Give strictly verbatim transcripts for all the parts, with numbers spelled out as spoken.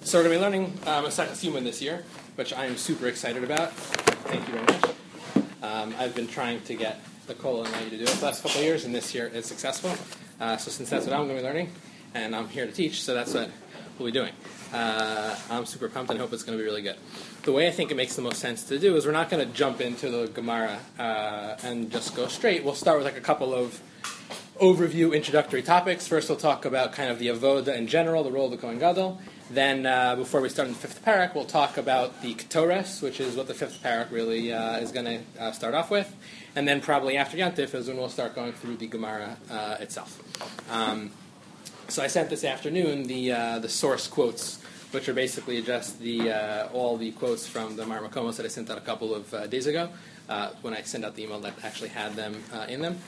So we're going to be learning um, Maseches Yoma this year, which I am super excited about. Thank you very much. Um, I've been trying to get the Kol and you to do it the last couple of years, and this year it's successful. Uh, so since that's what I'm going to be learning, and I'm here to teach, so that's what we'll be doing. Uh, I'm super pumped and hope it's going to be really good. The way I think it makes the most sense to do is we're not going to jump into the Gemara uh, and just go straight. We'll start with like a couple of overview introductory topics. First, we'll talk about kind of the avoda in general, the role of the Kohen Gadol. Then, uh, before we start in the fifth parak, we'll talk about the Ketores, which is what the fifth parak really uh, is going to uh, start off with. And then probably after Yantif is when we'll start going through the Gemara uh, itself. Um, so I sent this afternoon the uh, the source quotes, which are basically just the uh, all the quotes from the Mar Makomos that I sent out a couple of uh, days ago, uh, when I sent out the email that actually had them uh, in them.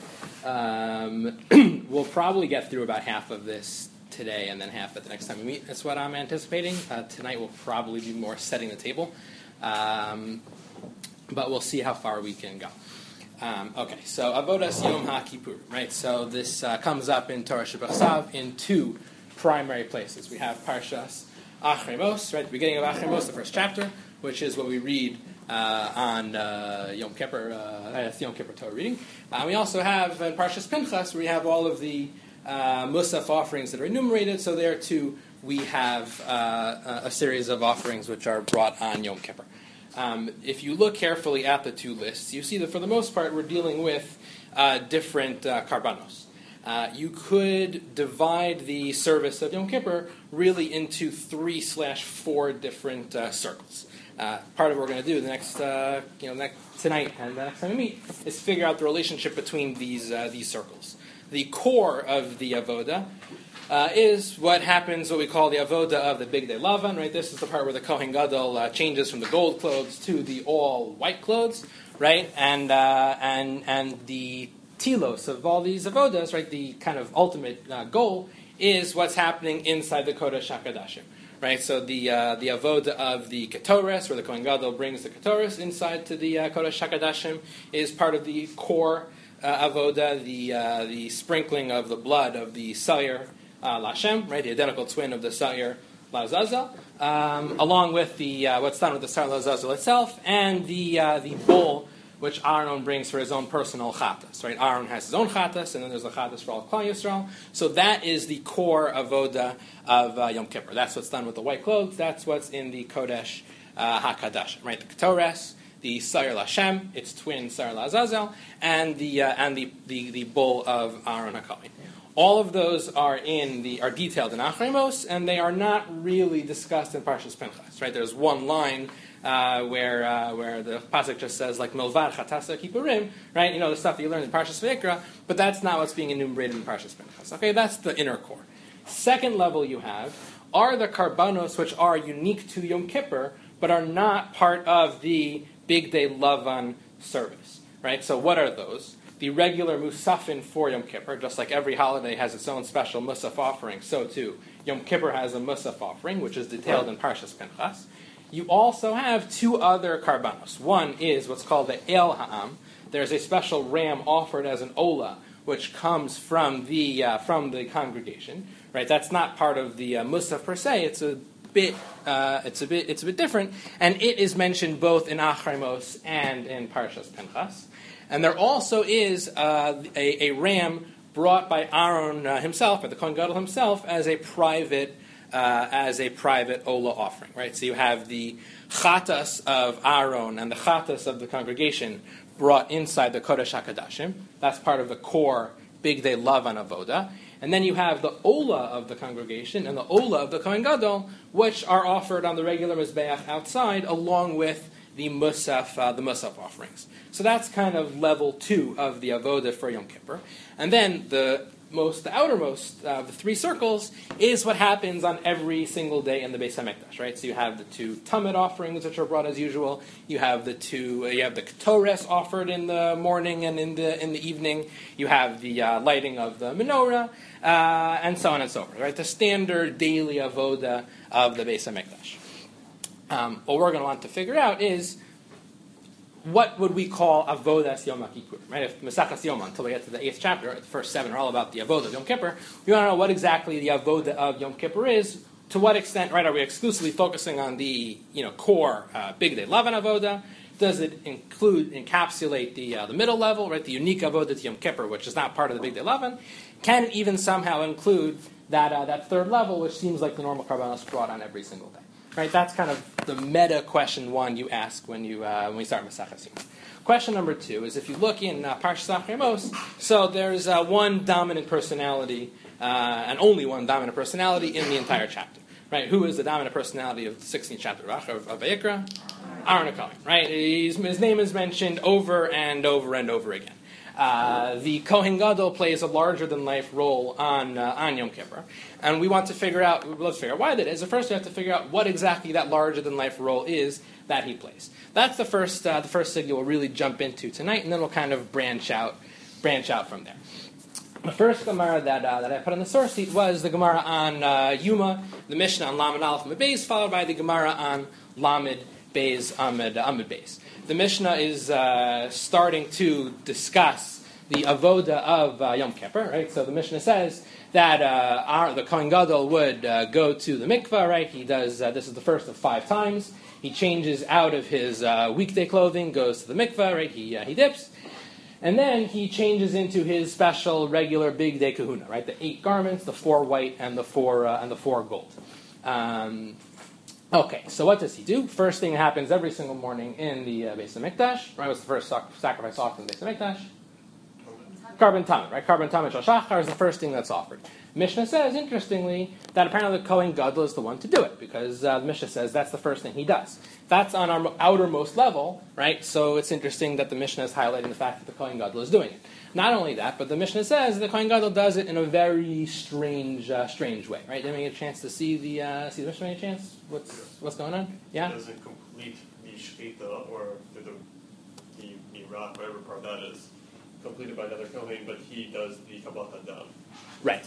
Um, we'll probably get through about half of this today and then half at the next time we meet. That's what I'm anticipating. Uh, tonight will probably be more setting the table. Um, but we'll see how far we can go. Um, okay, so Avodas Yom HaKippur, right? So this uh, comes up in Torah Shebachsav in two primary places. We have Parshas Achrei Mos, right, the beginning of Achrei Mos, the first chapter, which is what we read uh, on uh, Yom Kippur, uh, that's Yom Kippur Torah reading. Uh, we also have in Parshas Pinchas, where we have all of the uh, Musaf offerings that are enumerated. So there too, we have uh, a series of offerings which are brought on Yom Kippur. Um, if you look carefully at the two lists, you see that for the most part we're dealing with uh, different uh, karbanos. Uh, you could divide the service of Yom Kippur really into three slash four different uh, circles. Uh, part of what we're going to do the next, uh, you know, next, tonight and the next time we meet is figure out the relationship between these uh, these circles. The core of the avoda uh, is what happens, what we call the avoda of the Big Day Lavan. Right, this is the part where the Kohen Gadol uh, changes from the gold clothes to the all white clothes. Right, and uh, and and the telos of all these avodas, right, the kind of ultimate uh, goal is what's happening inside the Kodesh HaKodashim, right? So the uh, the avoda of the Ketores, where the Kohen Gadol brings the Ketores inside to the uh, Kodesh HaKodashim, is part of the core uh, avoda, the uh, the sprinkling of the blood of the Sayir uh, Lashem, right, the identical twin of the Sayir Lazazel, um, along with the uh, what's done with the Sayir Lazazel itself, and the uh, the bull which Aaron brings for his own personal chatas, right? Aaron has his own chatas, and then there's the chatas for all of Klal Yisrael. So that is the core avoda of uh, Yom Kippur. That's what's done with the white clothes. That's what's in the Kodesh uh, HaKadosh, right? The Ketores, the Sayir Lashem, its twin Sayir Lazazel, and the uh, and the, the the bull of Aaron HaKohen. All of those are in the are detailed in Achrei Mos, and they are not really discussed in Parshas Pinchas, right? There's one line Uh, where uh, where the pasuk just says like milvad chatasa kippurim, right? You know the stuff that you learn in Parshas Vayikra, but that's not what's being enumerated in Parshas Pinchas. Okay, that's the inner core. Second level you have are the karbanos which are unique to Yom Kippur, but are not part of the Big Day Lavan service, right? So what are those? The regular musafin for Yom Kippur, just like every holiday has its own special musaf offering, so too Yom Kippur has a musaf offering, which is detailed in Parshas Pinchas. You also have two other karbanos. One is what's called the El Ha'am. There's a special ram offered as an ola, which comes from the uh, from the congregation. Right, that's not part of the uh, musaf per se. It's a bit uh, it's a bit it's a bit different, and it is mentioned both in Achrei Mos and in Parshas Pinchas. And there also is uh, a, a ram brought by Aaron uh, himself, by the Kohen Gadol himself, as a private. Uh, as a private Ola offering, right? So you have the chatas of Aaron and the chatas of the congregation brought inside the Kodesh HaKodashim. That's part of the core Big Day Lavan Avoda. And then you have the Ola of the congregation and the Ola of the Kohen Gadol, which are offered on the regular Mizbeach outside, along with the Musaf, uh, the Musaf offerings. So that's kind of level two of the Avoda for Yom Kippur. And then the most, the outermost of uh, the three circles is what happens on every single day in the Beis Hamikdash, right? So you have the two Tamid offerings which are brought as usual. You have the two, uh, you have the Ketores offered in the morning and in the in the evening. You have the uh, lighting of the menorah, uh, and so on and so forth, right? The standard daily avoda of the Beis Hamikdash. Um, what we're going to want to figure out is what would we call avodas Yom Kippur, right? If Maseches Yoma, until we get to the eighth chapter, the first seven are all about the avodah of Yom Kippur. We want to know what exactly the avodah of Yom Kippur is. to what extent, right, are we exclusively focusing on the, you know, core uh, Big Day Lavan Avoda? Does it include, encapsulate the uh, the middle level, right, the unique Avoda to Yom Kippur, which is not part of the Big Day Lavan? Can it even somehow include that uh, that third level, which seems like the normal Karbanos brought on every single day? Right, that's kind of the meta question one you ask when you uh, when we start Maseches Yoma. Question number two is if you look in uh, Parshas Amos, so there's uh, one dominant personality, uh, and only one dominant personality in the entire chapter. Right, who is the dominant personality of the sixteenth chapter of, of Vayikra? Aaron HaKohen. Right, He's, his name is mentioned over and over and over again. Uh, the Kohen Gadol plays a larger-than-life role on uh, on Yom Kippur, and we want to figure out. Let's figure out why that is. So first, we have to figure out what exactly that larger-than-life role is that he plays. That's the first uh, the first sugya we'll really jump into tonight, and then we'll kind of branch out branch out from there. The first Gemara that uh, that I put on the source sheet was the Gemara on uh, Yuma, the Mishnah on Lamed Aleph Amud Beis, followed by the Gemara on Lamed Beis Amud Amud Beis. The Mishnah is uh, starting to discuss the avoda of uh, Yom Kippur, right? So the Mishnah says that uh, our, the Kohen Gadol would uh, go to the mikvah, right? He does. Uh, this is the first of five times. He changes out of his uh, weekday clothing, goes to the mikvah, right? He uh, he dips, and then he changes into his special regular big day kahuna, right? The eight garments, the four white and the four uh, and the four gold. Um, Okay, so what does he do? First thing that happens every single morning in the uh, Beis HaMikdash, right? What's the first sac- sacrifice offered in the Beis HaMikdash? Karban Tamid, right? Karban Tamid Shal Shachar is the first thing that's offered. Mishnah says, interestingly, that apparently the Kohen Gadol is the one to do it, because uh, the Mishnah says that's the first thing he does. That's on our outermost level, right? So it's interesting that the Mishnah is highlighting the fact that the Kohen Gadol is doing it. Not only that, but the Mishnah says the Kohen Gadol does it in a very strange, uh, strange way, right? Did we get a chance to see the uh, see the Mishnah? Any chance? What's what's going on? Yeah. It doesn't complete the shechita or the the the, the rock, whatever part that is, completed by another Kohen, but he does the kabbalah hadam. Right.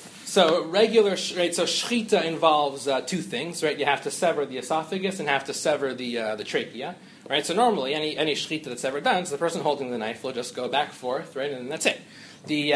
So regular, right? So shechita involves uh, two things, right? You have to sever the esophagus and have to sever the uh, the trachea. Right, so normally any any shechita that's ever done, so the person holding the knife will just go back and forth, right, and that's it. The uh,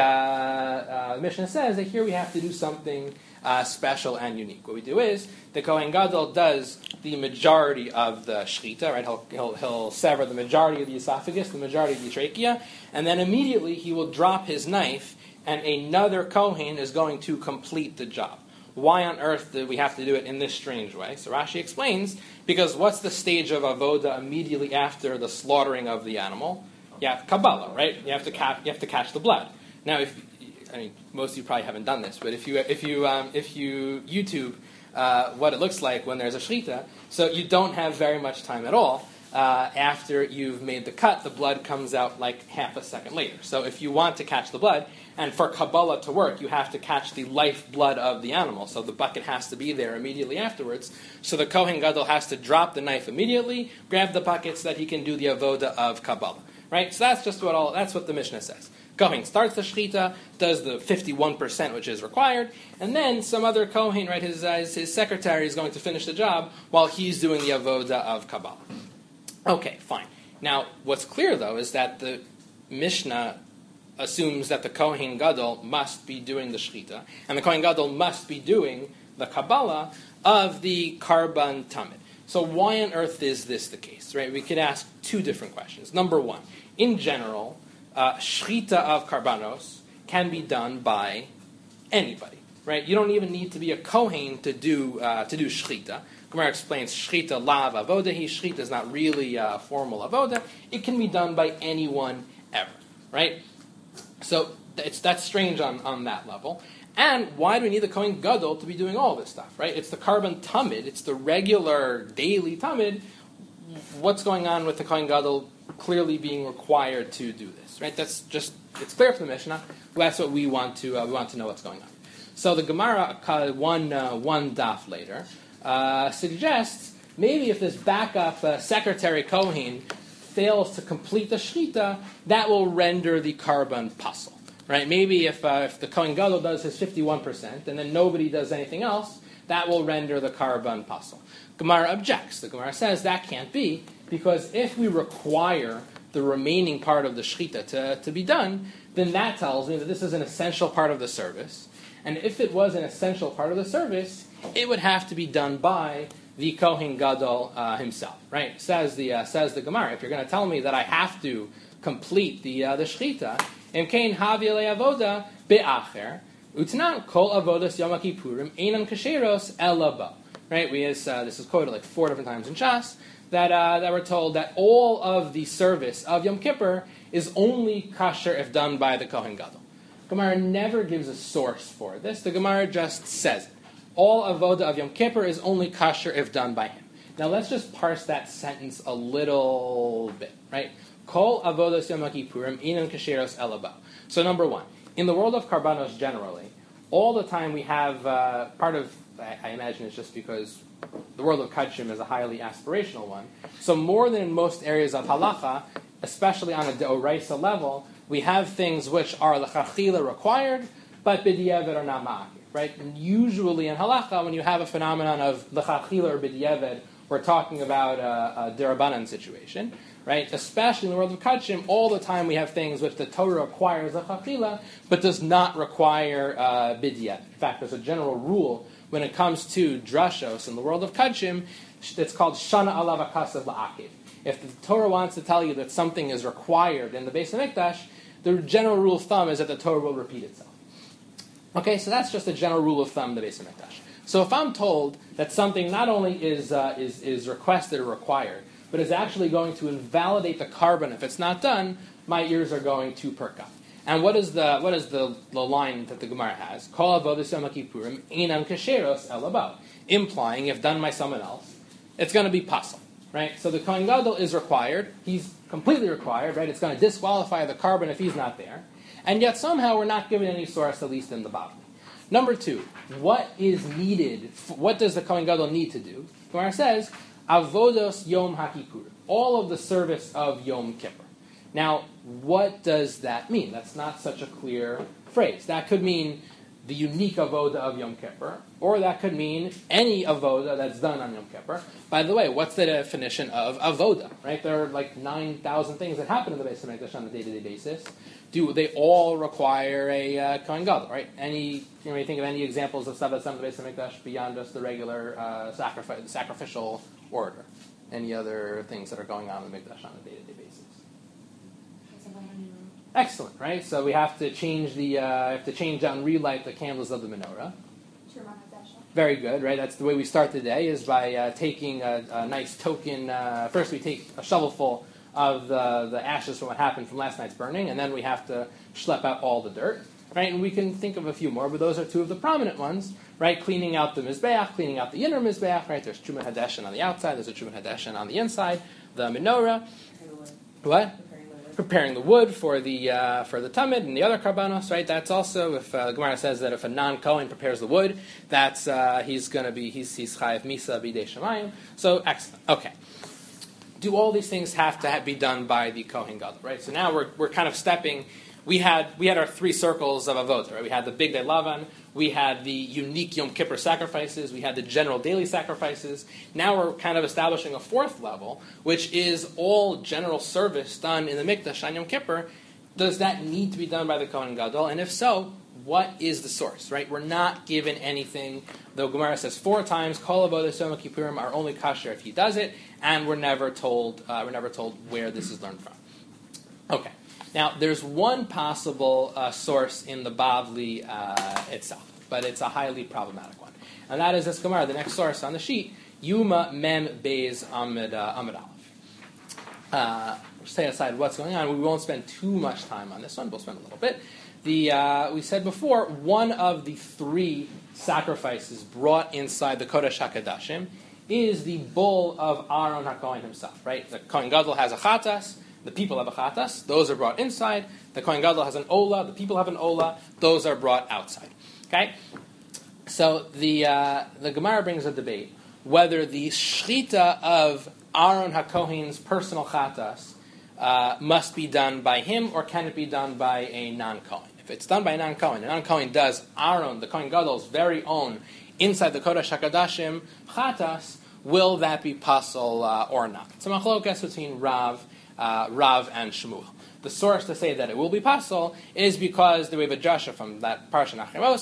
uh, Mishnah says that here we have to do something uh, special and unique. What we do is the Kohen Gadol does the majority of the shechita, right? He'll, he'll he'll sever the majority of the esophagus, the majority of the trachea, and then immediately he will drop his knife, and another Kohen is going to complete the job. Why on earth do we have to do it in this strange way? So Rashi explains, because what's the stage of avoda immediately after the slaughtering of the animal? You have Kabbalah, right? You have to ca- you have to catch the blood. Now, if I mean, most of you probably haven't done this, but if you if you um, if you YouTube uh, what it looks like when there's a shechita, so you don't have very much time at all. Uh, after you've made the cut, the blood comes out like half a second later. So if you want to catch the blood, and for Kabbalah to work, you have to catch the life blood of the animal. So the bucket has to be there immediately afterwards. So the Kohen Gadol has to drop the knife immediately, grab the bucket so that he can do the avoda of Kabbalah. Right? So that's just what all that's what the Mishnah says. Kohen starts the shechita, does the fifty-one percent which is required, and then some other Kohen, right, his, uh, his secretary is going to finish the job while he's doing the avoda of Kabbalah. Okay, fine. Now, what's clear, though, is that the Mishnah assumes that the Kohen Gadol must be doing the shechita, and the Kohen Gadol must be doing the Kabbalah of the Karban Tamid. So why on earth is this the case, right? We could ask two different questions. Number one, in general, uh, shechita of Karbanos can be done by anybody, right? You don't even need to be a Kohen to do uh, to do shechita. Gemara explains shechita lav avoda. Shechita is not really a formal avoda. It can be done by anyone ever, right? So it's that's strange on, on that level. And why do we need the Kohen Gadol to be doing all this stuff, right? It's the Karban Tamid. It's the regular daily Tamid. What's going on with the Kohen Gadol clearly being required to do this, right? That's just, it's clear from the Mishnah. That's what we want to, uh, we want to know what's going on. So the Gemara, uh, one, uh, one daf later, uh, suggests maybe if this backup uh, secretary Kohen fails to complete the shechita, that will render the Karban pasul. Right? Maybe if uh, if the Kohen Gadol does his fifty-one percent and then nobody does anything else, that will render the Karban pasul. Gemara objects. The Gemara says that can't be, because if we require the remaining part of the shechita to, to be done, then that tells me that this is an essential part of the service. And if it was an essential part of the service, it would have to be done by the Kohen Gadol uh, himself, right? Says the uh, says the Gemara. If you're going to tell me that I have to complete the uh, the shechita, im kein havi le avoda be'acher utnan kol avodas Yom Kippurim einam kasheros elaba. Right? We is uh, this is quoted like four different times in Shas that uh, that we're told that all of the service of Yom Kippur is only kosher if done by the Kohen Gadol. Gemara never gives a source for this. The Gemara just says it. All avoda of Yom Kippur is only kosher if done by him. Now let's just parse that sentence a little bit, right? Kol avodas Yom Kippurim inan kasheros elaba. So number one, in the world of karbanos generally, all the time we have uh, part of, I, I imagine it's just because the world of kachim is a highly aspirational one. So more than in most areas of halacha, especially on a deoraisa level, we have things which are l'chachila required, but b'diavad are not ma'akir. Right? And usually in halacha, when you have a phenomenon of l'chachila or b'diavad, we're talking about a, a derabanan situation, right? Especially in the world of kachim, all the time we have things which the Torah requires l'chachila, but does not require uh, b'diavad. In fact, there's a general rule when it comes to drashos in the world of kachim. It's called shana alav akasav la'akiv. If the Torah wants to tell you that something is required in the Beis Hamikdash, the general rule of thumb is that the Torah will repeat itself. Okay, so that's just a general rule of thumb, the Beis Hamikdash. So if I'm told that something not only is, uh, is, is requested or required, but is actually going to invalidate the carbon if it's not done, my ears are going to perk up. And what is the what is the, the line that the Gemara has? Kol avodas Yom Kippurim einam kasheros elaba, implying if done by someone else, it's going to be pasul, right? So the Kohen Gadol is required; he's completely required, right? It's going to disqualify the carbon if he's not there, and yet somehow we're not given any source, at least in the Bavli. Number two, what is needed? What does the Kohen Gadol need to do? Gemara says avodos Yom HaKippurim, all of the service of Yom Kippur. Now, what does that mean? That's not such a clear phrase. That could mean the unique avoda of Yom Kippur, or that could mean any avoda that's done on Yom Kippur. By the way, what's the definition of avoda? Right? There are like nine thousand things that happen in the Beis Hamikdash on a day-to-day basis. Do they all require a uh, Kohen Gadol? Right? Any, you know, when you think of any examples of stuff that's done in the Beis Hamikdash beyond just the regular uh, sacrifice, sacrificial order? Any other things that are going on in the Mikdash on a day-to-day basis? Excellent, right? So we have to change the, uh, have to change out and relight the candles of the menorah. Very good, right? That's the way we start the day, is by uh, taking a, a nice token. Uh, first we take a shovelful of the, the ashes from what happened from last night's burning, and then we have to schlep out all the dirt, right? And we can think of a few more, but those are two of the prominent ones, right? Cleaning out the mizbeach, cleaning out the inner mizbeach, right? There's Trumat Hadeshin on the outside, there's a Trumat Hadeshin on the inside, the menorah. What? Preparing the wood for the uh, for the tamid and the other karbanos, right? That's also, if uh, the Gemara says that if a non-Kohen prepares the wood, that's uh, he's going to be he's he's chayav misa b'dei shamayim. So excellent. Okay. Do all these things have to have, be done by the Kohen Gadol, right? So now we're we're kind of stepping. We had we had our three circles of avodah, right? We had the big day lavan, we had the unique Yom Kippur sacrifices, we had the general daily sacrifices. Now we're kind of establishing a fourth level, which is all general service done in the Mikdash on Yom Kippur. Does that need to be done by the Kohen Gadol? And if so, what is the source, right? We're not given anything. The Gemara says four times, Kol avodas Yom Kippurim are only kasher if he does it, and we're never told uh, we're never told where this is learned from. Okay. Now, there's one possible uh, source in the Bavli uh, itself, but it's a highly problematic one. And that is this Gemara, the next source on the sheet, Yuma Mem Beis Amid uh, Amid Aleph. Uh, we'll stay aside what's going on. We won't spend too much time on this one. We'll spend a little bit. The uh, we said before, one of the three sacrifices brought inside the Kodesh HaKodashim is the bull of Aaron HaKohen himself, right? The Kohen Gadol has a chatas. The people have a chatas, those are brought inside. The Kohen Gadol has an ola, the people have an ola, those are brought outside. Okay? So the uh, the Gemara brings a debate whether the shchita of Aaron HaKohen's personal chatas uh, must be done by him or can it be done by a non-Kohen. If it's done by a non-Kohen, a non-Kohen does Aaron, the Kohen Gadol's very own, inside the Kodesh HaKodashim chatas, will that be pasul uh, or not? It's a machlokas between Rav Uh, Rav and Shmuel. The source to say that it will be pasul is because we have a drasha from that parsha Nachemos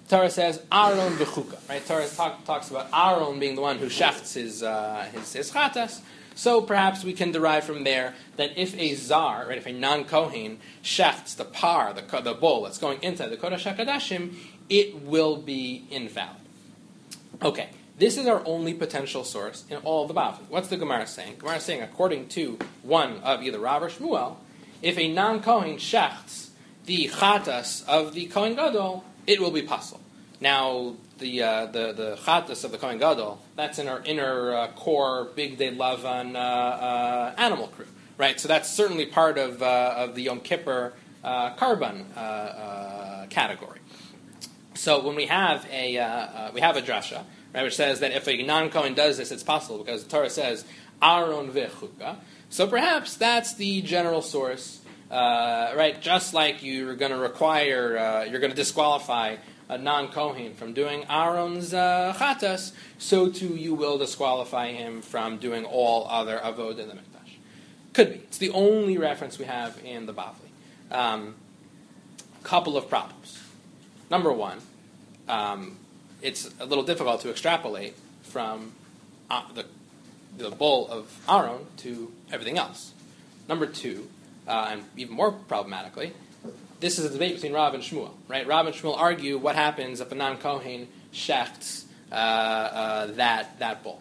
Torah says Aaron v'chuka. Right? Torah talk, talks about Aaron being the one who shechts his uh, his, his chatas. So perhaps we can derive from there that if a zar, right, if a non-kohen shechts the par, the the bowl that's going into the Kodesh HaKodashim, it will be invalid. Okay, this is our only potential source in all of the Bavli. What's the Gemara saying? Gemara is saying, according to one of either Rav or Shmuel, if a non-kohen shechts the chatas of the Kohen Gadol, it will be pasul. Now, the uh, the the chatas of the Kohen Gadol, that's in our inner uh, core Big Day Lavan uh, uh, animal crew, right? So that's certainly part of uh, of the Yom Kippur uh, Karban uh, uh, category. So when we have a uh, uh, we have a drasha, right, which says that if a non-Kohen does this, it's possible because the Torah says Aaron vechuka. So perhaps that's the general source, uh, right? Just like you're going to require, uh, you're going to disqualify a non-Kohen from doing Aaron's uh, chatas, so too you will disqualify him from doing all other avod in the mikdash. Could be. It's the only reference we have in the Bavli. Um, couple of problems. Number one, um, it's a little difficult to extrapolate from uh, the the bowl of Aaron to everything else. Number two, uh, and even more problematically, this is a debate between Rav and Shmuel, right? Rav and Shmuel argue what happens if a non-Kohen shechts uh, uh, that that bowl.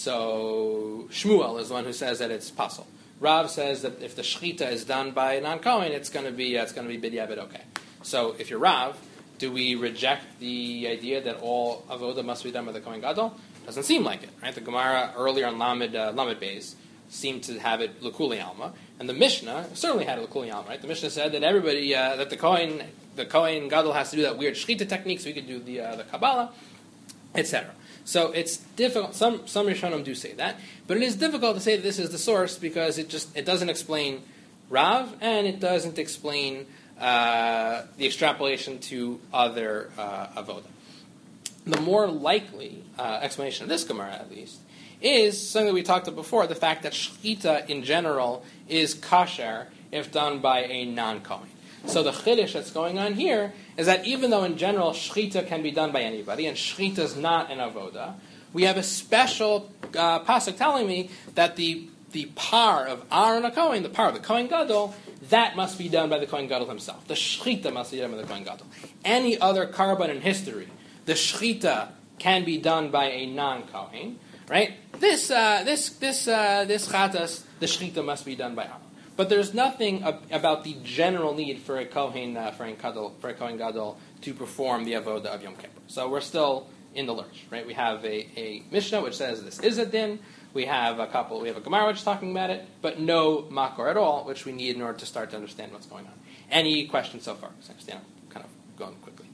So Shmuel is the one who says that it's pasul. Rav says that if the shechita is done by a non-Kohen, it's going to be uh, it's going to be b'diavad okay. So if you're Rav, do we reject the idea that all avoda must be done by the Kohen Gadol? Doesn't seem like it, right? The Gemara earlier on Lamed uh, Lamed Beis seemed to have it l'kuli alma, and the Mishnah certainly had it l'kuli alma, right? The Mishnah said that everybody uh, that the Kohen the Kohen Gadol has to do that weird shechita technique, so we could do the uh, the Kabbalah, et cetera. So it's difficult. Some some Rishonim do say that, but it is difficult to say that this is the source because it just it doesn't explain Rav and it doesn't explain uh, the extrapolation to other uh, avoda. The more likely uh, explanation of this Gemara, at least, is something that we talked about before: the fact that shechita in general is kasher if done by a non-kohen. So the chiddush that's going on here is that even though in general shechita can be done by anybody, and shechita is not an avoda, we have a special uh, pasuk telling me that the the par of Aaron HaKohen, the par of the Kohen Gadol, that must be done by the Kohen Gadol himself. The shechita must be done by the Kohen Gadol. Any other karban in history, the shechita can be done by a non-Kohen, right? This uh, this this uh, this chatas, the shechita must be done by Aaron. But there's nothing ab- about the general need for a Kohen uh, for a Gadol for a Kohen Gadol to perform the avoda of Yom Kippur. So we're still in the lurch, right? We have a, a Mishnah which says this is a din. We have a couple. We have a Gemara which is talking about it, but no makor at all, which we need in order to start to understand what's going on. Any questions so far? Because I understand I'm kind of going quickly.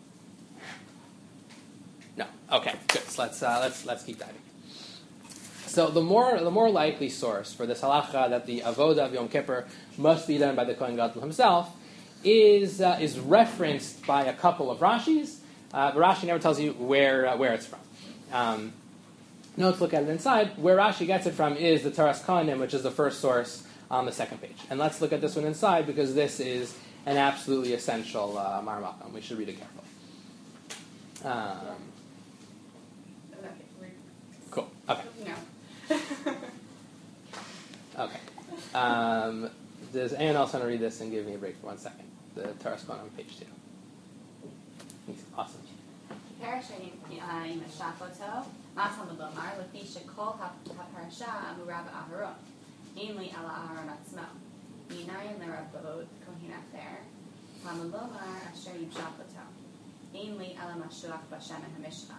No. Okay. Good. So let's uh, let's let's keep diving. So the more the more likely source for this halacha that the avoda of Yom Kippur must be done by the Kohen Gadol himself is uh, is referenced by a couple of Rashis. Uh, but Rashi never tells you where uh, where it's from. Um, now let's look at it inside. Where Rashi gets it from is the Taras Kohanim, which is the first source on the second page. And let's look at this one inside because this is an absolutely essential uh, marmakam. We should read it carefully. Um, cool. Okay. No. Okay. Um, does anyone else want to read this and give me a break for one second? The Taras Kohanim on page two. Awesome. Parashah עם השפלתו, מה תלמוד לומר, לפי שכל הפרשה אמורה באהרון, namely על אהרון עצמו. מניין לרבות כהן אחר, תלמוד לומר אשר ימשפלתו, namely על המשוח בשמן המשחה.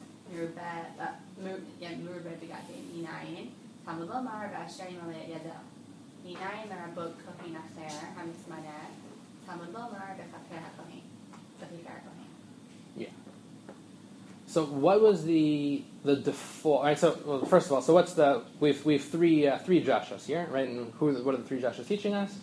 מרובה בגדי מניין, תלמוד לומר ואשר ימלא ידו. מניין לרבות כהן אחר, המתמנה, תלמוד לומר בכפר הכהן, בכיכר הכהן. Yeah. So what was the the default? All right. So well, first of all, so what's the we've we've three uh, three Joshas here, right? And who what are the three Joshas teaching us?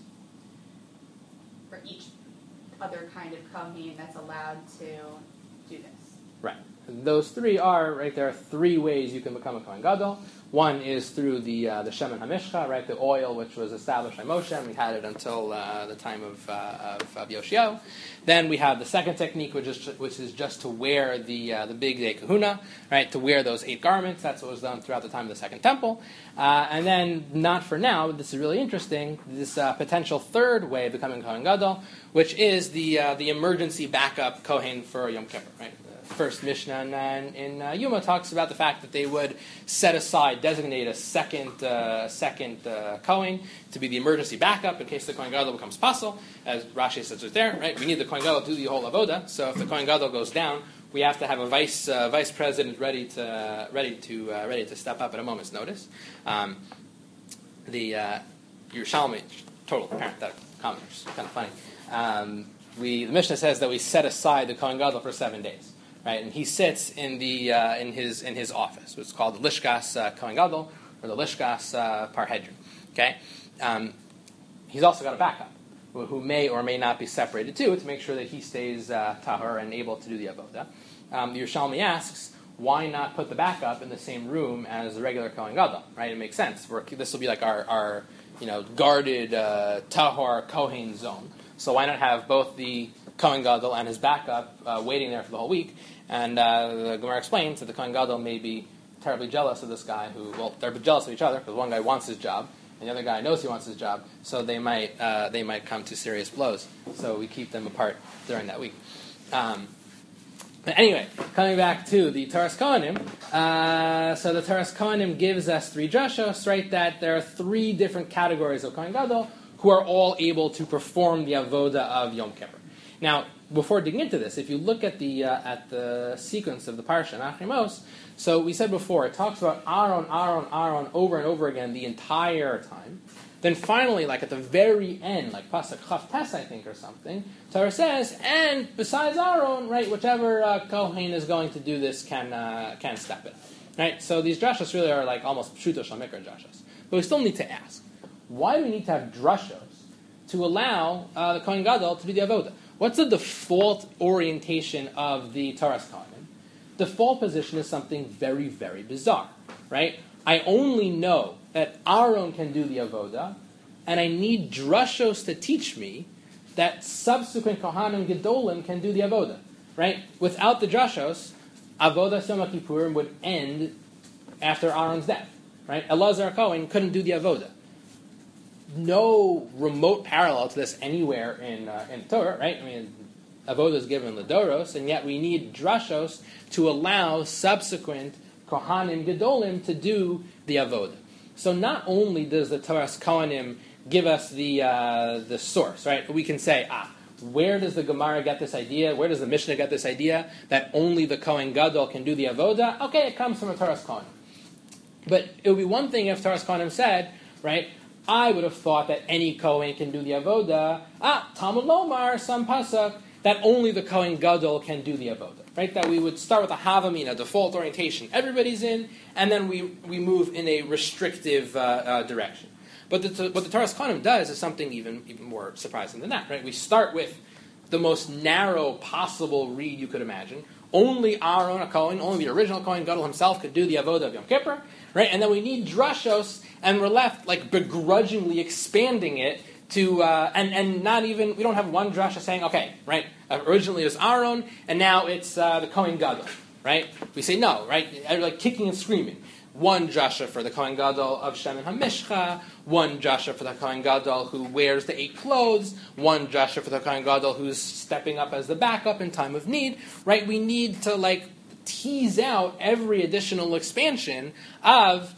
For each other kind of kohen that's allowed to do this. Right. those three are, right, there are three ways you can become a Kohen Gadol. One is through the uh, the Shemen HaMishcha, right, the oil which was established by Moshe, and we had it until uh, the time of, uh, of, of Yoshio. Then we have the second technique, which is which is just to wear the uh, the big day kahuna, right, to wear those eight garments. That's what was done throughout the time of the Second Temple. Uh, and then, not for now, but this is really interesting, this uh, potential third way of becoming Kohen Gadol, which is the uh, the emergency backup Kohen for Yom Kippur, right? First Mishnah in, uh, in uh, Yuma talks about the fact that they would set aside, designate a second uh, second uh, Kohen to be the emergency backup in case the Kohen Gadol becomes pasul, as Rashi says right there. Right, we need the Kohen Gadol to do the whole avoda. So if the Kohen Gadol goes down, we have to have a vice uh, vice president ready to uh, ready to uh, ready to step up at a moment's notice. Um, the uh, Yerushalmi, total parenthetical comment, which is kind of funny. Um, we the Mishnah says that we set aside the Kohen Gadol for seven days. Right, and he sits in the uh, in his in his office, which is called the Lishkas uh, Kohen Gadol or the Lishkas uh, Parhedron. Okay, um, he's also got a backup who, who may or may not be separated too to make sure that he stays uh, tahor and able to do the avoda. Um, the Yerushalmi asks, why not put the backup in the same room as the regular Kohen Gadol? Right, it makes sense. We're, this will be like our, our you know guarded uh, tahor Kohen zone. So why not have both the Kohen Gadol and his backup uh, waiting there for the whole week? And uh, the Gemara explains that the Kohen Gadol may be terribly jealous of this guy who, well, they're jealous of each other because one guy wants his job and the other guy knows he wants his job, so they might uh, they might come to serious blows. So we keep them apart during that week. Um, but anyway, coming back to the Toras Kohanim, uh, so the Toras Kohanim gives us three drashos, right, that there are three different categories of Kohen Gadol who are all able to perform the avoda of Yom Kippur. Now, before digging into this, if you look at the uh, at the sequence of the parsha, Achrimos, so we said before, it talks about Aaron, Aaron, Aaron over and over again the entire time. Then finally, like at the very end, like Pasuk Chaf Tes, I think, or something, Torah says, and besides Aaron, right, whichever uh, Kohen is going to do this can uh, can step in. Right? So these drashos really are like almost Pshuto Shamikra drashos. But we still need to ask, why do we need to have drashos to allow uh, the Kohen Gadol to be the avoda? What's the default orientation of the Toras Kohanim? Default position is something very, very bizarre, right? I only know that Aaron can do the avoda, and I need drashos to teach me that subsequent Kohanim Gedolim can do the avoda, right? Without the drashos, avoda Yom Kippurim would end after Aaron's death, right? Elazar Kohen couldn't do the avoda. No remote parallel to this anywhere in uh, in Torah, right? I mean, avoda is given Ladoros, and yet we need drashos to allow subsequent Kohanim Gedolim to do the avoda. So not only does the Toras Kohanim give us the uh, the source, right? We can say, ah, where does the Gemara get this idea? Where does the Mishnah get this idea that only the Kohen Gadol can do the avoda? Okay, it comes from a Toras Kohanim. But it would be one thing if Toras Kohanim said, right, I would have thought that any Kohen can do the avoda. Ah, Talmud Lomar, some pasuk, that only the Kohen Gadol can do the avoda. Right? That we would start with a Havamina, default orientation. Everybody's in, and then we, we move in a restrictive uh, uh, direction. But the, what the Toras Kohanim does is something even, even more surprising than that. Right? We start with the most narrow possible read you could imagine. Only Aaron, a Kohen, only the original Kohen Gadol himself could do the avoda of Yom Kippur. Right? And then we need drashos, and we're left like begrudgingly expanding it to, uh, and, and not even, we don't have one drasha saying, okay, right, uh, originally it was Aaron, and now it's uh, the Kohen Gadol, right? We say no, right? Like kicking and screaming. One drasha for the Kohen Gadol of Shemen HaMishcha, one drasha for the Kohen Gadol who wears the eight clothes, one drasha for the Kohen Gadol who's stepping up as the backup in time of need, right? We need to, like, tease out every additional expansion of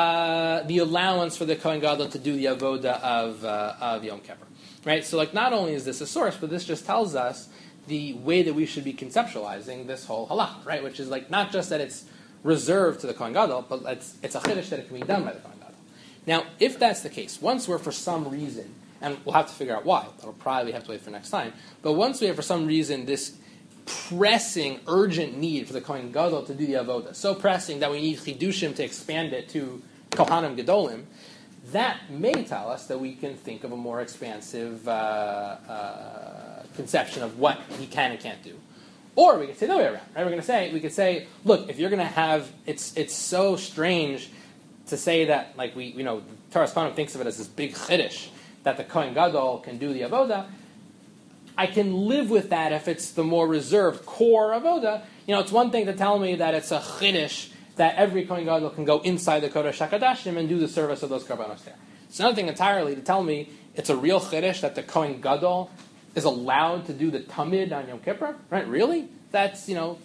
uh, the allowance for the Kohen Gadol to do the avoda of uh, of Yom Kippur, right? So, like, not only is this a source, but this just tells us the way that we should be conceptualizing this whole halacha, right? Which is like not just that it's reserved to the Kohen Gadol, but it's it's a chiddush that it can be done by the Kohen Gadol. Now, if that's the case, once we're for some reason, and we'll have to figure out why, that'll probably have to wait for next time. But once we have for some reason this pressing, urgent need for the Kohen Gadol to do the avoda, so pressing that we need chidushim to expand it to Kohanim Gedolim, that may tell us that we can think of a more expansive uh, uh, conception of what he can and can't do. Or we could say the other way around, right? We're going to say, we could say, look, if you're going to have, it's it's so strange to say that, like we, you know, Taras Kohanim thinks of it as this big chiddush that the Kohen Gadol can do the avoda. I can live with that if it's the more reserved core avoda. You know, it's one thing to tell me that it's a chiddush that every Kohen Gadol can go inside the Kodesh HaKodashim and do the service of those karbanos there. It's another thing entirely to tell me it's a real chiddush that the Kohen Gadol is allowed to do the Tamid on Yom Kippur, right? Really? That's, you know,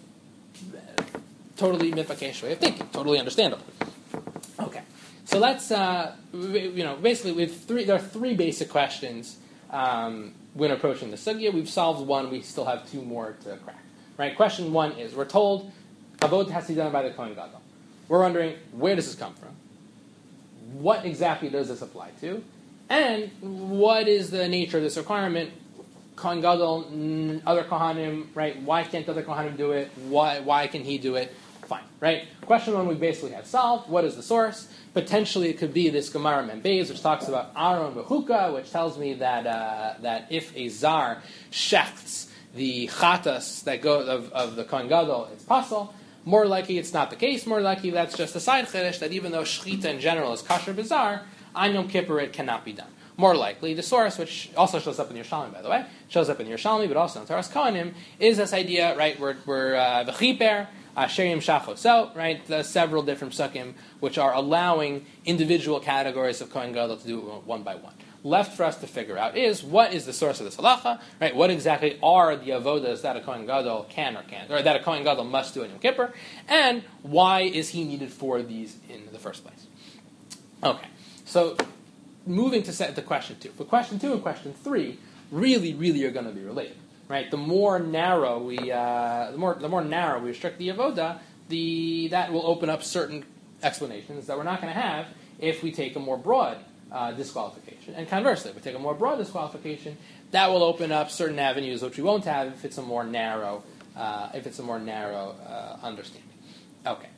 totally mitvakesh way of thinking, totally understandable. Okay, so let's, uh, you know, basically we have three. There are three basic questions um, when approaching the sugya. We've solved one. We still have two more to crack. Right? Question one is: we're told avod has to be done by the Kohen Gadol. We're wondering, where does this come from? What exactly does this apply to? And what is the nature of this requirement? Kohen Gadol, other Kohanim, right? Why can't other Kohanim do it? Why why can he do it? Fine, right? Question one we basically have solved. What is the source? Potentially it could be this Gemara Membeis, which talks about Aaron Bechuka, which tells me that uh, that if a zar shechts the chatas that go of, of the Kohen Gadol, it's possible. More likely it's not the case. More likely that's just a side chiddush that even though shechita in general is kasher bizarre, on Yom Kippur it cannot be done. More likely, the source, which also shows up in the Yerushalmi, by the way, shows up in the Yerushalmi, but also in Taras Kohanim, is this idea, right, we're, we're v'chiper, sherim shachos, so, right, the several different psukim, which are allowing individual categories of Kohen Gadol to do it one by one. Left for us to figure out is, what is the source of this halacha, right, what exactly are the avodas that a Kohen Gadol can or can't, or that a Kohen Gadol must do in Yom Kippur, and why is he needed for these in the first place? Okay, so moving to set to question two. For question two and question three, really, really are going to be related, right? The more narrow we, uh, the more the more narrow we restrict the avoda, the that will open up certain explanations that we're not going to have if we take a more broad uh, disqualification. And conversely, if we take a more broad disqualification, that will open up certain avenues which we won't have if it's a more narrow, uh, if it's a more narrow uh, understanding. Okay.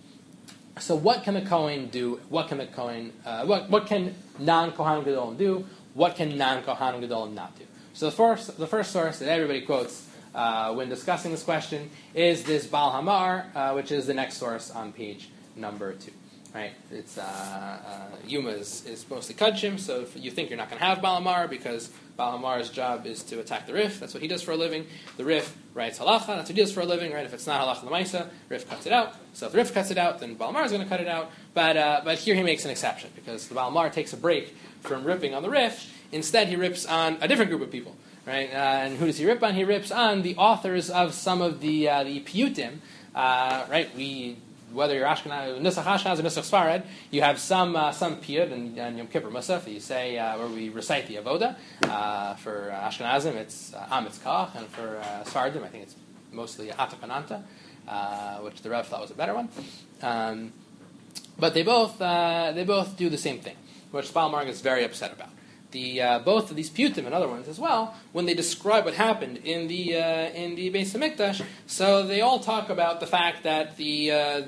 So what can the Kohen do? What can the Kohen, uh, what, what can non-Kohanim Gedolim do? What can non-Kohanim Gedolim not do? So the first, the first source that everybody quotes uh, when discussing this question is this Baal Hamar, uh, which is the next source on page number two. Right? It's uh, uh, Yuma is, is mostly Kudshim, so if you think you're not going to have Baal Hamar because Baal Hamar's job is to attack the Rif. That's what he does for a living. The Rif writes halacha. That's what he does for a living, right? If it's not halacha l'maisa, Rif cuts it out. So if the Rif cuts it out, then Baal Hamar is going to cut it out. But uh, but here he makes an exception because the Baal Hamar takes a break from ripping on the Rif. Instead, he rips on a different group of people, right? Uh, and who does he rip on? He rips on the authors of some of the uh, the piyutim, uh, right? We. Whether you're Ashkenaz, Nusach Ashkenaz or Nusach Sfarad, you have some uh, some piyut in, in Yom Kippur Musaf. You say uh, where we recite the avoda. Uh, for uh, Ashkenazim, it's uh, Amitz Kach, and for uh, Sfaradim, I think it's mostly Atakananta, uh, which the Rev thought was a better one. Um, but they both uh, they both do the same thing, which Baal Hamar is very upset about. The uh, both of these piyutim and other ones as well, when they describe what happened in the uh, in the Beis Hamikdash, so they all talk about the fact that the uh,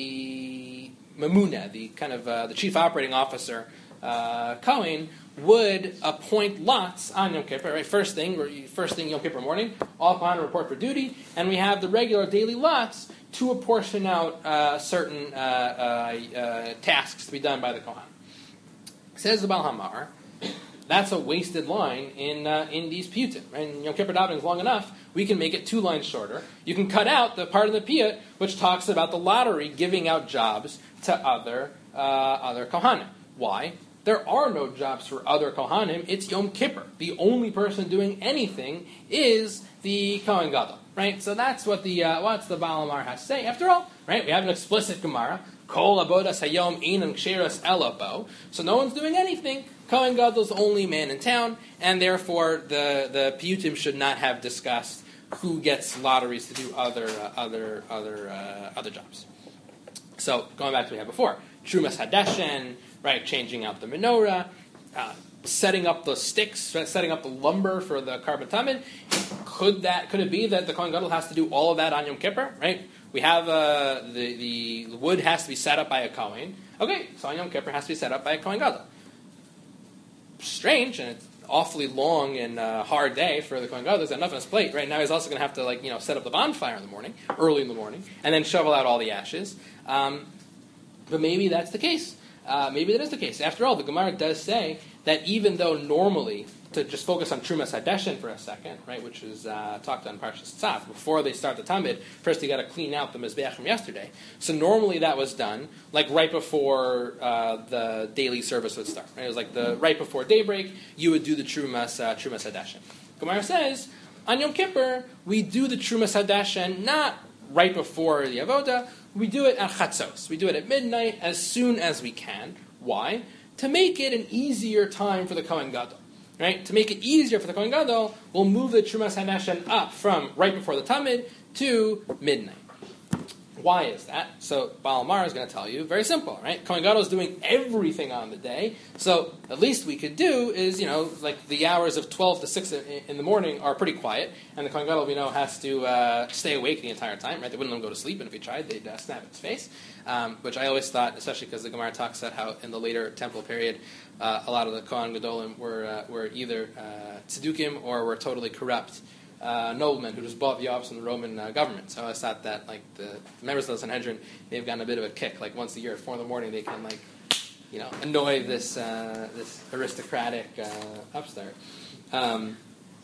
the Mamuna, the kind of uh, the chief operating officer, uh, Cohen, would appoint lots on Yom Kippur. Right, first thing, first thing Yom Kippur morning, all Kohanim report for duty, and we have the regular daily lots to apportion out uh, certain uh, uh, uh, tasks to be done by the Kohanim. Says the Baal Hamar. That's a wasted line in uh, in these piyutim. Right? And Yom Kippur davening is long enough. We can make it two lines shorter. You can cut out the part of the piyut which talks about the lottery giving out jobs to other uh, other kohanim. Why? There are no jobs for other kohanim. It's Yom Kippur. The only person doing anything is the Kohen Gadol. Right? So that's what the uh, what's the Baal Hamar has to say. After all, right? We have an explicit Gemara. Kol abodas hayom inan ksheras elabo. So no one's doing anything. Kohen Gadol's the only man in town, and therefore the, the piyutim should not have discussed who gets lotteries to do other uh, other other uh, other jobs. So going back to what we had before, Trumas Hadeshen, right, changing out the menorah, uh, setting up the sticks, setting up the lumber for the carbon tamid. Could that could it be that the Kohen Gadol has to do all of that on Yom Kippur? Right, we have uh, the the wood has to be set up by a Kohen. Okay, so on Yom Kippur has to be set up by a Kohen Gadol. Strange, and it's awfully long and uh, hard day for the Kohen Gadol. There's enough on his plate. Right now, he's also going to have to like you know set up the bonfire in the morning, early in the morning, and then shovel out all the ashes. Um, but maybe that's the case. Uh, maybe that is the case. After all, the Gemara does say that even though normally, to just focus on Trumas Hadeshin for a second, right, which is uh, talked on Parshas Tzav, before they start the Tamid, first you got to clean out the Mizbeach from yesterday. So normally that was done like right before uh, the daily service would start. Right? It was like the right before daybreak, you would do the Trumas uh, Trumas Hadeshin. Gemara says on Yom Kippur we do the Trumas Hadeshin not right before the Avoda. We do it at Chatzos. We do it at midnight as soon as we can. Why? To make it an easier time for the Kohen Gadol. Right? To make it easier for the Kohen Gadol, we'll move the Trumas Hadeshin up from right before the Tamid to midnight. Why is that? So Baal Mar is going to tell you, very simple, right? Kohen Gadol is doing everything on the day, so at least we could do is, you know, like the hours of twelve to six in the morning are pretty quiet, and the Kohen Gadol, we know, has to uh, stay awake the entire time, right? They wouldn't let him go to sleep, and if he tried, they'd uh, snap his face. Um, which I always thought, especially because the Gemara talks about how in the later temple period, uh, a lot of the Kohen Gadolim were uh, were either uh, tzeddukim or were totally corrupt uh, noblemen who just bought the office from the Roman uh, government. So I always thought that like the members of the Sanhedrin, they've gotten a bit of a kick. Like once a year at four in the morning, they can like you know annoy this uh, this aristocratic uh, upstart. Um,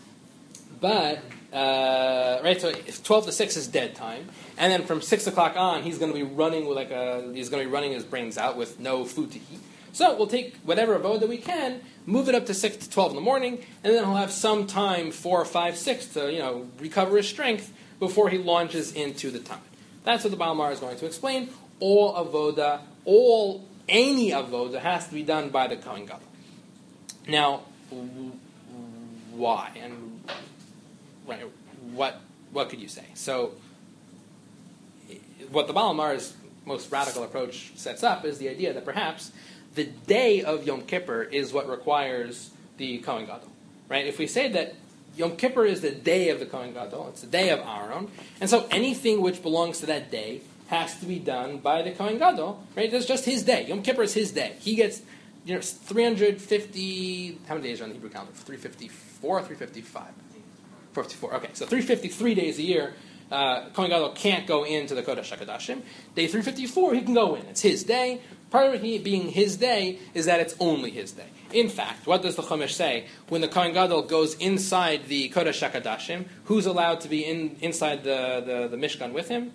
but uh, right, so if twelve to six is dead time, and then from six o'clock on, he's going to be running with like a he's going to be running his brains out with no food to eat. So we'll take whatever avoda we can, move it up to six to twelve in the morning, and then he'll have some time, four, five, six, to you know recover his strength before he launches into the Tamid. That's what the Baal Mar is going to explain. All avoda, all any avoda has to be done by the Kohen Gadol. Now, w- why and right, what what could you say? So, what the Baal Mar's most radical approach sets up is the idea that perhaps the day of Yom Kippur is what requires the Kohen Gadol, right? If we say that Yom Kippur is the day of the Kohen Gadol, it's the day of Aaron, and so anything which belongs to that day has to be done by the Kohen Gadol, right? It's just his day. Yom Kippur is his day. He gets, you know, three hundred fifty, how many days are on the Hebrew calendar? three fifty-four, three fifty-five? four fifty-four, okay, so three hundred fifty-three days a year, uh, Kohen Gadol can't go into the Kodesh HaKodashim. Day three hundred fifty-four, he can go in. It's his day. Part of it being his day is that it's only his day. In fact, what does the Chumash say? When the Kohen Gadol goes inside the Kodesh HaKodashim, who's allowed to be in inside the, the, the Mishkan with him?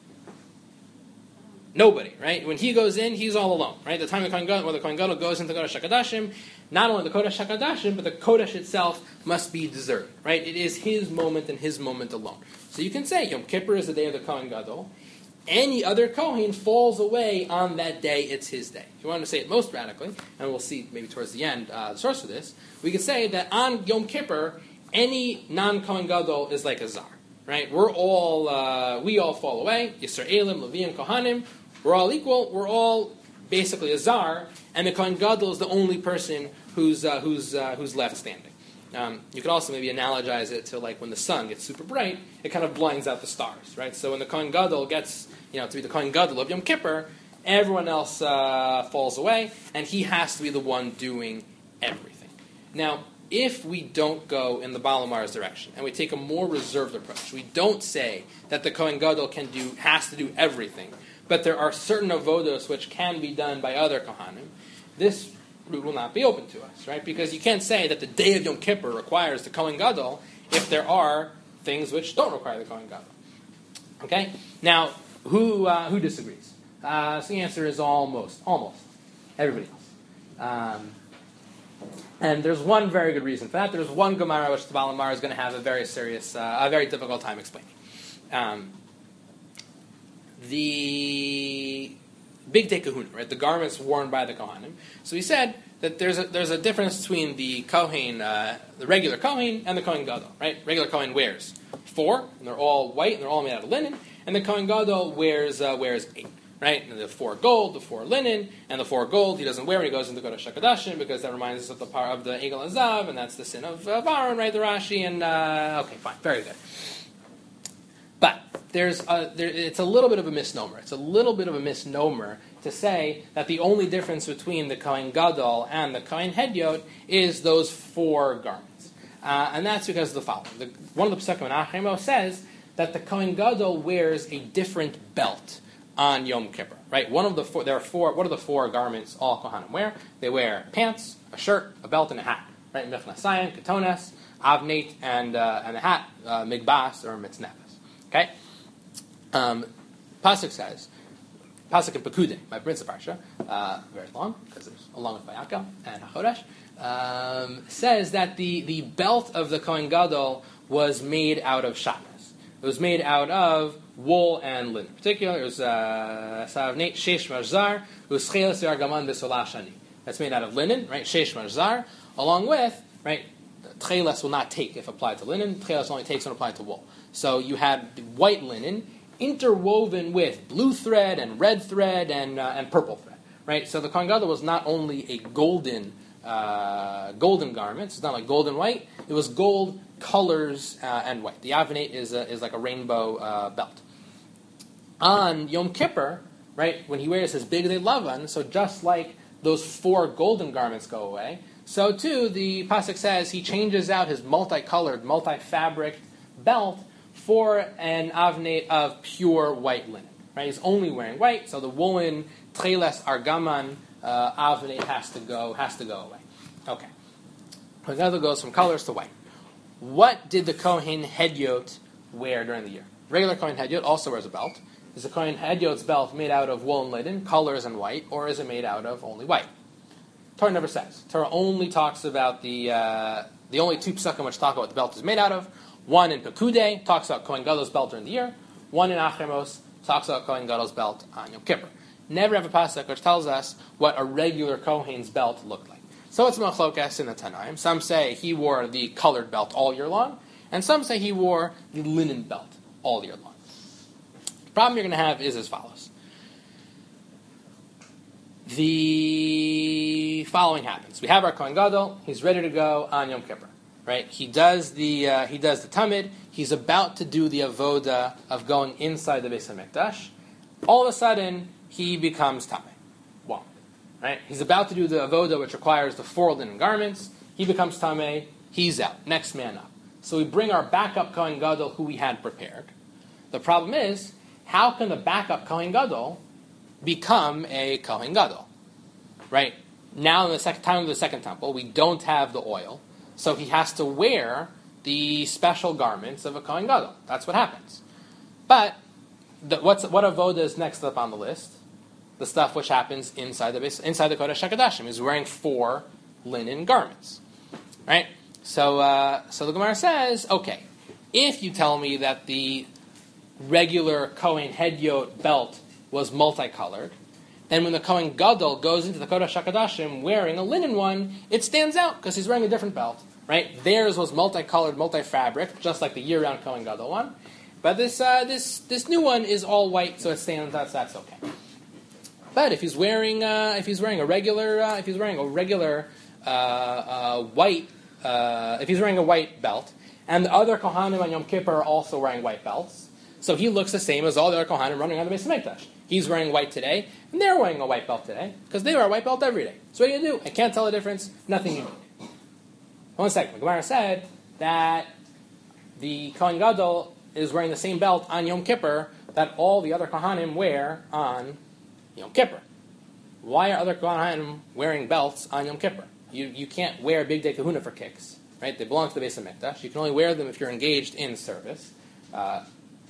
Nobody, right? When he goes in, he's all alone, right? The time the Kohen Gadol, when the Kohen Gadol goes into the Kodesh HaKodashim, not only the Kodesh HaKodashim, but the Kodesh itself must be deserted, right? It is his moment and his moment alone. So you can say Yom Kippur is the day of the Kohen Gadol. Any other Kohen falls away on that day, it's his day. If you want to say it most radically, and we'll see maybe towards the end uh, the source for this, we could say that on Yom Kippur, any non-Kohen Gadol is like a Zar, right? We're all, uh, we all fall away, Yisraelim, Leviim, Kohanim, we're all equal, we're all basically a Zar, and the Kohen Gadol is the only person who's, uh, who's, uh, who's left standing. Um, you could also maybe analogize it to like when the sun gets super bright, it kind of blinds out the stars, right? So when the Kohen Gadol gets, you know, to be the Kohen Gadol of Yom Kippur, everyone else uh, falls away, and he has to be the one doing everything. Now, if we don't go in the Baal Mar's direction, and we take a more reserved approach, we don't say that the Kohen Gadol can do, has to do everything, but there are certain avodos which can be done by other Kohanim, this route will not be open to us, right? Because you can't say that the day of Yom Kippur requires the Kohen Gadol if there are things which don't require the Kohen Gadol. Okay? Now, who uh, who disagrees? Uh, so the answer is almost, almost. Everybody else. Um, and there's one very good reason for that. There's one Gemara which the Baal Mar is going to have a very serious, uh, a very difficult time explaining. Um, the Bigdei Kehuna, right? The garments worn by the Kohanim. So he said that there's a, there's a difference between the Kohen, uh, the regular Kohen, and the Kohen Gadol, right? Regular Kohen wears four, and they're all white, and they're all made out of linen, and the Kohen Gadol wears uh, wears eight, right? And the four gold, the four linen, and the four gold he doesn't wear when he goes into Kodesh HaKodashim because that reminds us of the power of the Egel Azav, and that's the sin of uh, Aaron, right? The Rashi, and uh, okay, fine, very good. But there's a, there, it's a little bit of a misnomer. It's a little bit of a misnomer to say that the only difference between the Kohen Gadol and the Kohen Hedyot is those four garments. Uh, and that's because of the following. The, one of the Pesukim in Achimo says that the Kohen Gadol wears a different belt on Yom Kippur. Right? One of the four, there are four, what are the four garments all Kohanim wear? They wear pants, a shirt, a belt, and a hat. Right? Mechnasayin, ketones, avnate, and, uh, and a hat, uh, migbas, or mitznefes. Okay? Um, Pasuk says, Pasuk in Pekudei, my Prince of Parsha, uh, very long, because it's along with Vayakel and HaChodesh, um, says that the, the belt of the Kohen Gadol was made out of shatnez. It was made out of wool and linen. In particular, it was Savneit Sheish Marzar, it was Cheles Yargaman B'Solah Shani. That's made out of linen, right? Sheish Marzar, along with, right, Cheles will not take if applied to linen, Cheles only takes when applied to wool. So you had the white linen interwoven with blue thread and red thread and uh, and purple thread, right? So the Kohen Gadol was not only a golden uh, golden garment; it's not like gold and white. It was gold, colors, uh, and white. The avnate is a, is like a rainbow uh, belt. On Yom Kippur, right, when he wears his bigdei lavan, so just like those four golden garments go away, so too the pasuk says he changes out his multicolored, multi-fabric belt for an avnate of pure white linen. Right? He's only wearing white, so the woolen treles argaman uh, avnate has to go has to go away. Okay. Another goes from colors to white. What did the Kohen Hedyot wear during the year? Regular Kohen Hedyot also wears a belt. Is the Kohen Hedyot's belt made out of wool and linen, colors and white, or is it made out of only white? Torah never says. Torah only talks about the uh, the only two psukim which talk about what the belt is made out of. One in Pekudei talks about Kohen Gadol's belt during the year. One in Achemos talks about Kohen Gadol's belt on Yom Kippur. Never have a pasuk which tells us what a regular Kohen's belt looked like. So it's machlokas in the Tanaim. Some say he wore the colored belt all year long, and some say he wore the linen belt all year long. The problem you're going to have is as follows. The following happens. We have our Kohen Gadol. He's ready to go on Yom Kippur. Right? He does the uh, he does the tamid. He's about to do the avoda of going inside the Beis Hamikdash. All of a sudden, he becomes tamei. Wow. Right? He's about to do the avoda, which requires the four linen garments. He becomes tamei. He's out. Next man up. So we bring our backup Kohen Gadol, who we had prepared. The problem is, how can the backup Kohen Gadol become a Kohen Gadol? Right? Now, in the second time of the second temple, we don't have the oil. So he has to wear the special garments of a Kohen Gadol. That's what happens. But the, what's, what avoda is next up on the list? The stuff which happens inside the inside the Kodesh HaKodashim. He's wearing four linen garments, right? So, uh, so the Gemara says, okay, if you tell me that the regular Kohen Hedyot belt was multicolored, then when the Kohen Gadol goes into the Kodesh HaKodashim wearing a linen one, it stands out because he's wearing a different belt. Right? Theirs was multicolored, multi-fabric, just like the year-round Kohen Gadol one. But this uh, this this new one is all white, so it stands out. So that's okay. But if he's wearing uh, if he's wearing a regular uh, if he's wearing a regular uh, uh, white uh, if he's wearing a white belt, and the other Kohanim on Yom Kippur are also wearing white belts, so he looks the same as all the other Kohanim running around the Beis Hamikdash. He's wearing white today, and they're wearing a white belt today because they wear a white belt every day. So what do you do? I can't tell the difference. Nothing you need. One second. The Gemara said that the Kohen Gadol is wearing the same belt on Yom Kippur that all the other Kohanim wear on Yom Kippur. Why are other Kohanim wearing belts on Yom Kippur? You you can't wear bigdei kahuna for kicks, right? They belong to the Beis Hamikdash. You can only wear them if you're engaged in service. Uh,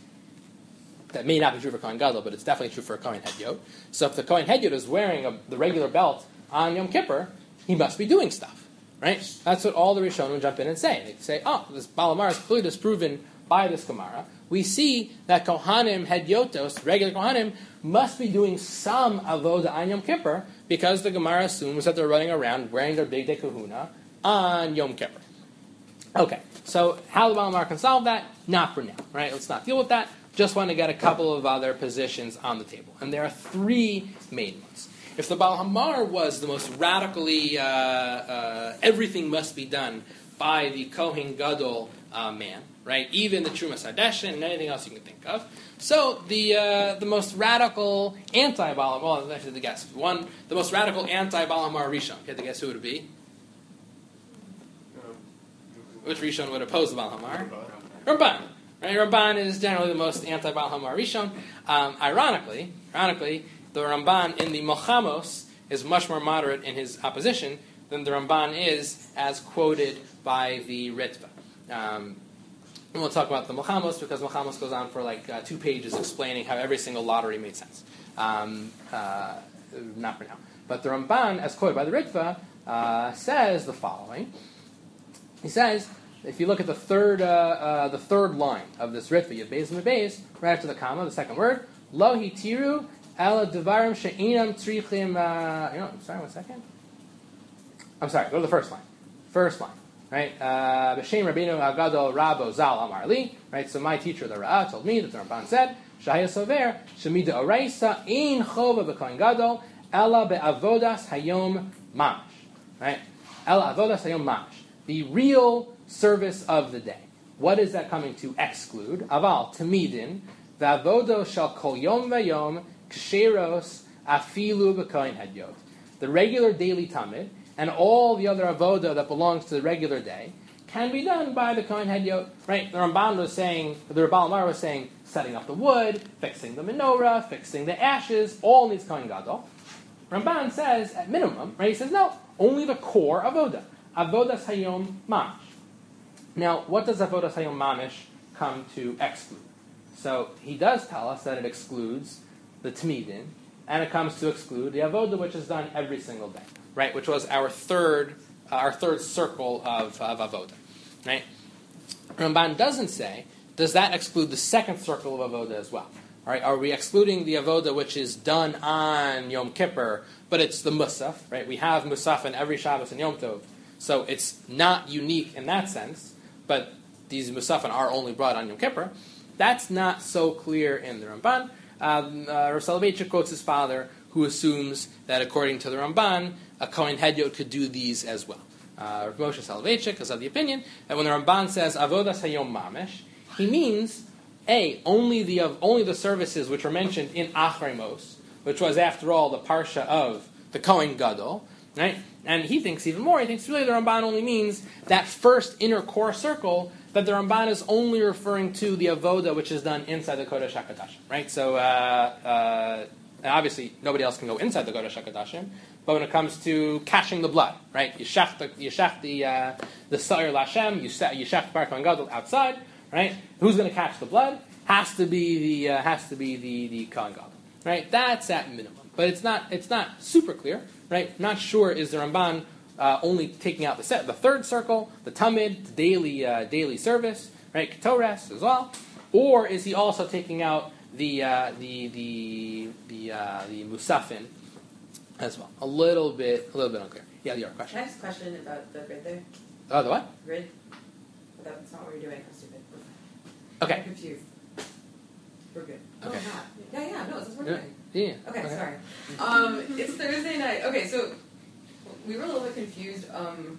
that may not be true for Kohen Gadol, but it's definitely true for a Kohen Hedyot. So if the Kohen Hedyot is wearing a, the regular belt on Yom Kippur, he must be doing stuff. Right? That's what all the Rishonim jump in and say. They say, oh, this Baal Hamar is clearly disproven by this Gemara. We see that Kohanim Hedyotos, regular Kohanim, must be doing some avoda on Yom Kippur because the Gemara assumes that they're running around wearing their bigdei kahuna on Yom Kippur. Okay, so how the Baal Hamar can solve that? Not for now, right? Let's not deal with that. Just want to get a couple of other positions on the table. And there are three main ones. If the Baal Hamar was the most radically, uh, uh, everything must be done by the Kohen Gadol uh, man, right? Even the Trumas Hadeshin and anything else you can think of. So the uh, the most radical anti-Baal, well, I have to guess. One, the most radical anti-Baal Hamar Rishon. You have to guess who it would be? Um, Which Rishon would oppose the Baal Hamar? Ramban. Right? Ramban is generally the most anti-Baal Hamar Rishon. Um, ironically, ironically, the Ramban in the Mochamos is much more moderate in his opposition than the Ramban is as quoted by the Ritva. Um, and we'll talk about the Mochamos because Mochamos goes on for like uh, two pages explaining how every single lottery made sense. Um, uh, not for now. But the Ramban, as quoted by the Ritva, uh, says the following. He says, if you look at the third uh, uh, the third line of this Ritva, you have Beis and Beis, right after the comma, the second word, Lo hitiru ela devarim she'inam tzrichim, uh, you know, I'm sorry, one second. I'm sorry, go to the first line. First line. Right? B'shem Rabbeinu Agadol Rabo Zal Amar Li. Right? So my teacher, the Ra'ah, told me that the Ramban said, Shahaya Sover, Shemida Oraisa, Ein Chova B'Kohen Gadol, Ela Be'avodas Hayom Mamash. Right? Ela Avodas Hayom Mamash. The real service of the day. What is that coming to exclude? Aval, Tamidin, V'avodo Shal Kol Yom V'Yom, Ksheros, Afilu B'Kohen Hadyot. The regular daily Tamid, and all the other avoda that belongs to the regular day can be done by the Kohen Hadyot. Right? The Ramban was saying, the Rebbe Amar was saying, setting up the wood, fixing the menorah, fixing the ashes, all needs Kohen Gadol. Ramban says, at minimum, right? He says, no, only the core avoda. Avodas Hayom Mamish. Now, what does Avodas Hayom Mamish come to exclude? So, he does tell us that it excludes the Tmidin, and it comes to exclude the avoda which is done every single day. Right, which was our third, uh, our third circle of, of avoda, right? Ramban doesn't say, does that exclude the second circle of avoda as well? All right, are we excluding the avoda which is done on Yom Kippur, but it's the musaf, right? We have musaf in every Shabbos and Yom Tov, so it's not unique in that sense, but these musafin are only brought on Yom Kippur. That's not so clear in the Ramban. Um, uh, Rav Soloveitchik quotes his father, who assumes that according to the Ramban, a Kohen Hadyot could do these as well. Uh, Rav Moshe Soloveitchik is of the opinion that when the Ramban says Avodas Hayom Mamish, he means a only the of only the services which were mentioned in Achrei Mos, which was after all the parsha of the Kohen Gadol, right? And he thinks even more. He thinks really the Ramban only means that first inner core circle. That the Ramban is only referring to the avoda which is done inside the Kodesh HaKodashim, right? So. Uh, uh, And obviously, nobody else can go inside the Kodesh HaKodashim. But when it comes to cashing the blood, right? You shach the you shach the uh, the Sa'ir Lashem, you you shach Bar Kohen Gadol outside, right? Who's going to catch the blood? Has to be the uh, has to be the the Kohen Gadol, right? That's at minimum, but it's not it's not super clear, right? Not sure is the Ramban uh, only taking out the set the third circle, the Tamid, the daily uh, daily service, right? Ketores as well, or is he also taking out the uh, the the the uh, the musafin as well? A little bit, a little bit unclear. Yeah, your question. Can I ask a question about the grid there? Oh, the what? Grid? That's not what we're doing. I'm stupid. Okay. I'm confused. We're good. Okay. No, not. Yeah, yeah, no, it's just we're Yeah. doing. Yeah. Okay, sorry. Um, it's Thursday night. Okay, so we were a little bit confused. Um,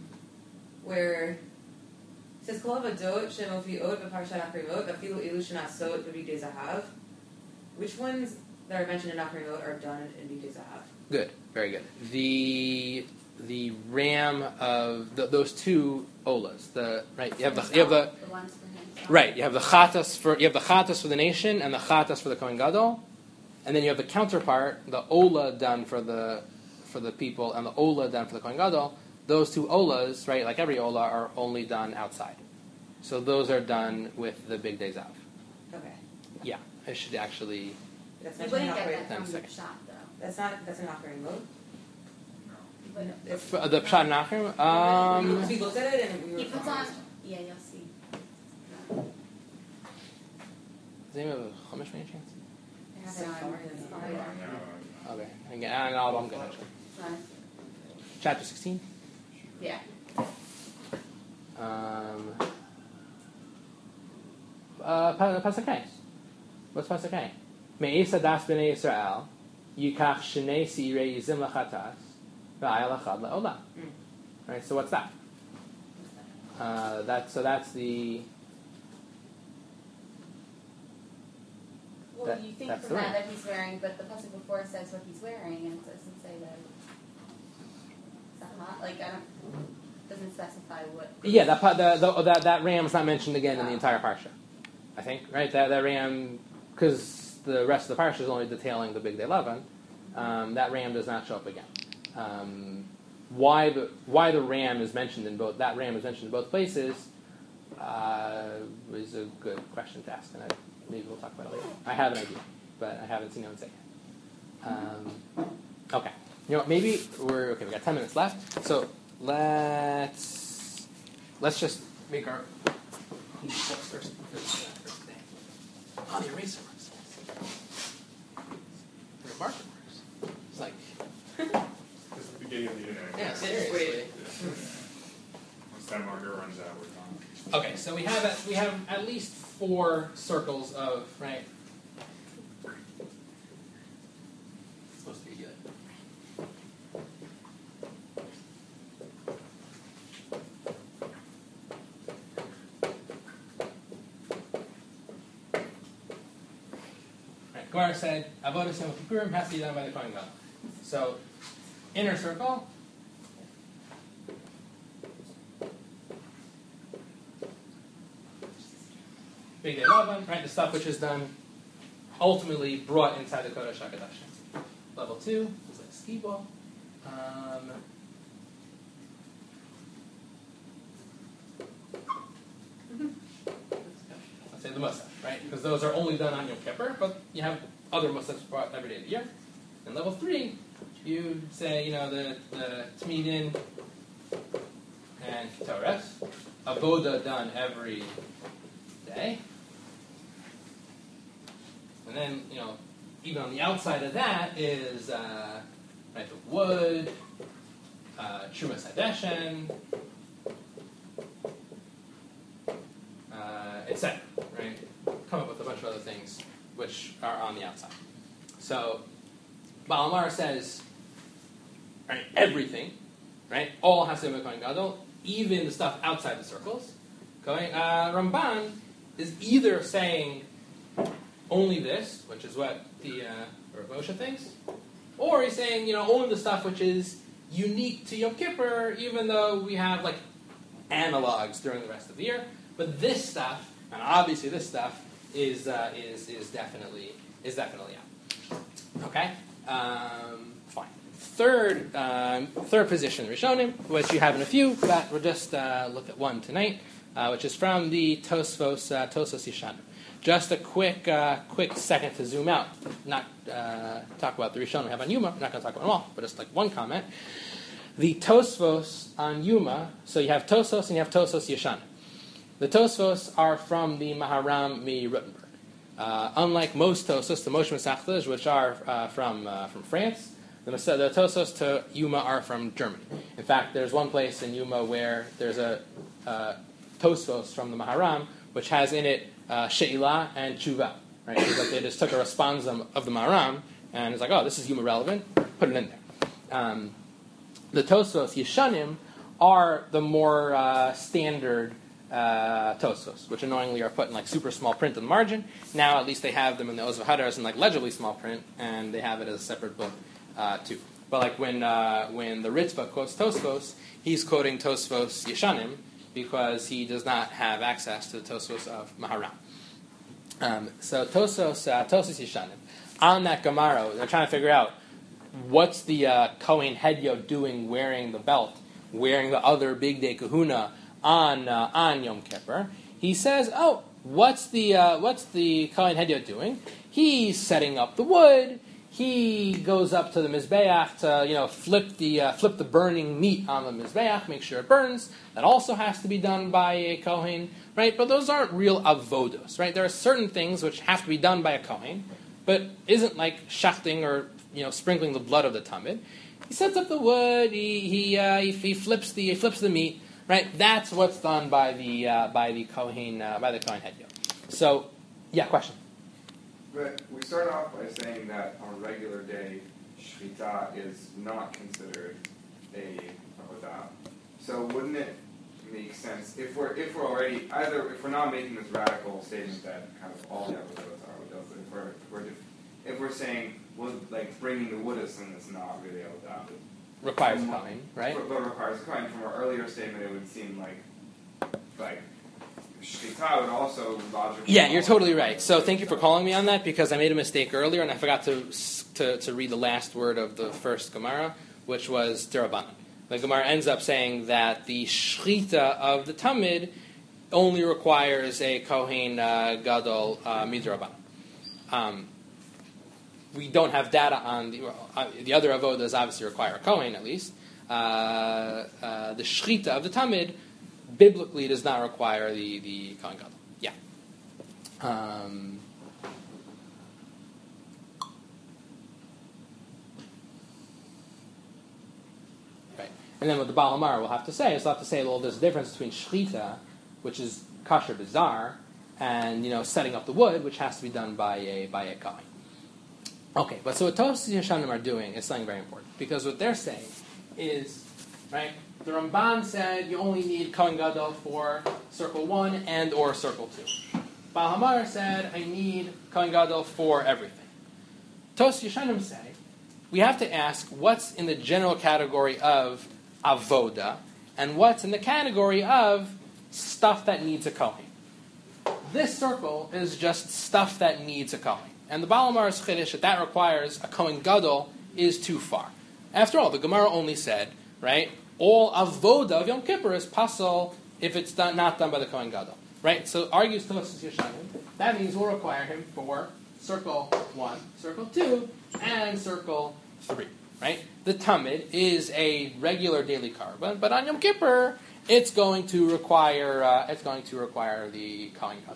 where it says Kol Havadot Shemofiot v'Parshat Akrivot v'Afilu Ilu Shenasot v'Bigdei Zahav. Which ones that are mentioned in Akrivot are done in Bigdei Zahav? Good. Very good. The the ram of the, those two olas. The right. You have the you have the The ones for him. right. You have the chatas for you have the chatas for the nation and the chatas for the Kohen Gadol, and then you have the counterpart, the ola done for the for the people and the ola done for the Kohen Gadol. Those two olas, right, like every ola, are only done outside. So those are done with the Bigdei Zahav. Okay. Yeah, I should actually. That's You not wouldn't an get operating. that from the Second. shop, though. That's not. That's an operating mode. But It's, For the Pshat Nachrim, um, we looked at it and we were. he puts on. confused. Yeah, you'll see. does anyone have a Chumash by any chance? I have So it on far, his yeah. slide. Okay, again, and I'll, I'm good actually. Fine. Chapter sixteen. Yeah. Um, uh, Pa- Pasuk Hay. What's Pasuk Hay? Me'isa das b'nei Yisrael, yikach shnei sirei yizim lachatas, v'ayal achad la'olam. Right. So what's that? Uh, that so that's the Well, That- you think that's from the that ram. that he's wearing, but the pasuk before says what he's wearing, and it doesn't say that. Is that hot? Like I don't. Doesn't specify what. Yeah, that pa- the, the, that that ram is not mentioned again in the Oh. entire parsha. I think right that that ram because the rest of the parsha is only detailing the big day Lavan. Um, that ram does not show up again. Um, why the why the ram is mentioned in both that ram is mentioned in both places uh, is a good question to ask, and I, maybe we'll talk about it later. I have an idea, but I haven't seen anyone say it. Um, okay, you know what, maybe we're okay. We got ten minutes left, so let's let's just make our first, first, first day. Oh, the eraser works. The marker works. It's like. It's the beginning of the day. Yeah, It's seriously. sweet. Once that marker runs out, we're done. Okay, so we have at, we have at least four circles of right. It's supposed to be good. Right, Gemara said Avodas Yom Kippurim has to be done by the Kohen Gadol. So inner circle. Big Day Lavan, right? The stuff which is done, ultimately brought inside the Kodesh HaKadosh. Level two is like ski ball. Um, let's say the Musaf, right? Because those are only done on Yom Kippur, but you have other Musafs brought every day of the year. And level three, you say, you know, the, the Tmidin and Torah, Avoda done every day. And then, you know, even on the outside of that is uh, right, the wood, uh, Trumas Hadeshen, uh, et cetera. Right? Come up with a bunch of other things which are on the outside. So, Balamar says, right, everything, right, all has to be Kohen Gadol, even the stuff outside the circles. Kohen, uh, Ramban is either saying only this, which is what the uh, Rav Moshe thinks, or he's saying, you know, only the stuff which is unique to Yom Kippur, even though we have like analogs during the rest of the year. But this stuff, and obviously this stuff, is uh, is is definitely is definitely out. Okay, um, fine. Third um, third position, Rishonim, which you have in a few, but we'll just uh, look at one tonight, uh, which is from the Tosfos uh, Tosfos Yeshanim. Just a quick uh, quick second to zoom out, not uh, talk about the Rishon we have on Yuma. I'm not going to talk about them all, but just like one comment. The Tosfos on Yuma, so you have Tosos and you have Tosos Yeshanim. The Tosfos are from the Maharam Mi Rottenburg. Uh, unlike most Tosos, the Moshe Masechtas, which are uh, from uh, from France, the, the Tosos to Yuma are from Germany. In fact, there's one place in Yuma where there's a uh, Tosfos from the Maharam, which has in it Uh, She'ilah and Tshuva, right? It's like they just took a responsum of the Maharam and it's like, oh, this is Yuma relevant, put it in there. Um, the Tosfos Yeshanim are the more uh, standard uh, Tosfos, which annoyingly are put in like super small print on the margin. Now at least they have them in the Oz V'Hadars in like legibly small print, and they have it as a separate book uh, too. But like when uh, when the Ritva quotes Tosfos, he's quoting Tosfos Yeshanim, because he does not have access to the Tosfos of Maharam. Um, so Tosos, uh, Tosos Yeshanim, on that Gemara, they're trying to figure out what's the uh, Kohen Hedyo doing wearing the belt, wearing the other Big Day Kahuna on uh, on Yom Kippur. He says, oh, what's the uh, what's the Kohen Hedyo doing? He's setting up the wood. He goes up to the Mizbeach to, you know, flip the uh, flip the burning meat on the Mizbeach, make sure it burns. That also has to be done by a Kohen, right? But those aren't real avodos, right? There are certain things which have to be done by a Kohen, but isn't like shachting or, you know, sprinkling the blood of the tamid. He sets up the wood. He he uh, he, he flips the he flips the meat, right? That's what's done by the uh, by the Kohen uh, by the Kohen Hedyo. So, yeah, question. But we start off by saying that on a regular day, shechita is not considered a avodah. So wouldn't it makes sense if we're if we're already either if we're not making this radical statement that kind of all the avodas are avodas, but if we're if we're, if we're saying well, like bringing the woodus and it's not really avodah. Requires Kohen, right? But, but requires Kohen. From our earlier statement, it would seem like like shechita would also logically. Yeah, you're totally right. So thank you for calling me on that because I made a mistake earlier and I forgot to to, to read the last word of the first Gemara, which was Derabanan. The Gemara ends up saying that the shechita of the tamid only requires a Kohen uh, Gadol uh, midrabanan. Um, we don't have data on the uh, the other avodas. Obviously, require a Kohen at least. Uh, uh, the shechita of the tamid biblically does not require the the Kohen Gadol. Yeah. Um, And then what the Baal HaMara will have to say is they'll have to say, well, there's a difference between shechita, which is kosher bizarre, and, you know, setting up the wood, which has to be done by a by a kohen. Okay, but so what Tosfos Yeshanim are doing is something very important, because what they're saying is, right, the Ramban said you only need Kohen Gadol for circle one and or circle two. Baal HaMara said, I need Kohen Gadol for everything. Tosfos Yeshanim say, we have to ask what's in the general category of avoda, and what's in the category of stuff that needs a kohen. This circle is just stuff that needs a kohen. And the Baal HaMara's chiddush that that requires a kohen gadol is too far. After all, the Gemara only said, right, all avoda of Yom Kippur is pasal if it's done, not done by the kohen gadol. Right? So argues Tosfos Yeshanim, that means we'll require him for circle one, circle two, and circle three. Right? The tamid is a regular daily carbon, but on Yom Kippur, it's going to require uh, it's going to require the kohen gadol.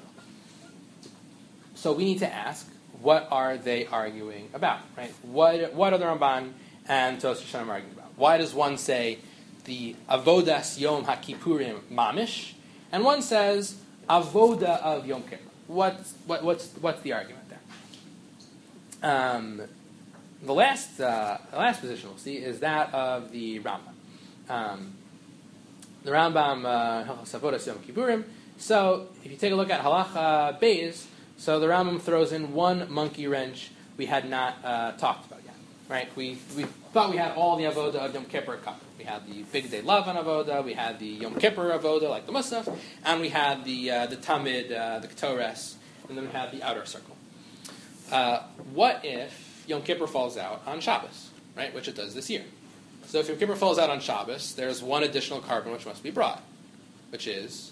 So we need to ask, what are they arguing about? Right? What what are the Ramban and Tosfos Yeshanim arguing about? Why does one say the avodas Yom HaKippurim mamish, and one says avoda of Yom Kippur? What's what, what's what's the argument there? Um. The last, uh, the last position we'll see is that of the Rambam. Um, the Rambam, Savodas Yom Kippurim. So, if you take a look at Halacha Beis, so the Rambam throws in one monkey wrench we had not uh, talked about yet. Right? We we thought we had all the avoda of Yom Kippur covered. We had the Big Day Lavan avoda, we had the Yom Kippur avoda, like the Musaf, and we had the uh, the Tamid, uh, the Ketores, and then we had the outer circle. Uh, what if Yom Kippur falls out on Shabbos, right, which it does this year? So if Yom Kippur falls out on Shabbos, there's one additional carbon which must be brought, which is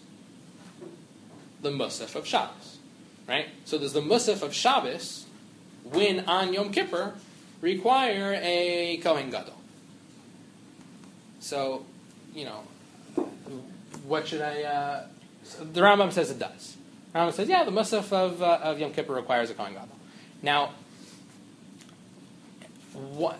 the Musaf of Shabbos, right? So does the Musaf of Shabbos, when on Yom Kippur, require a Kohen Gadol? So, you know, what should I... Uh, so the Rambam says it does. The Rambam says, yeah, the Musaf of, uh, of Yom Kippur requires a Kohen Gadol. Now, What?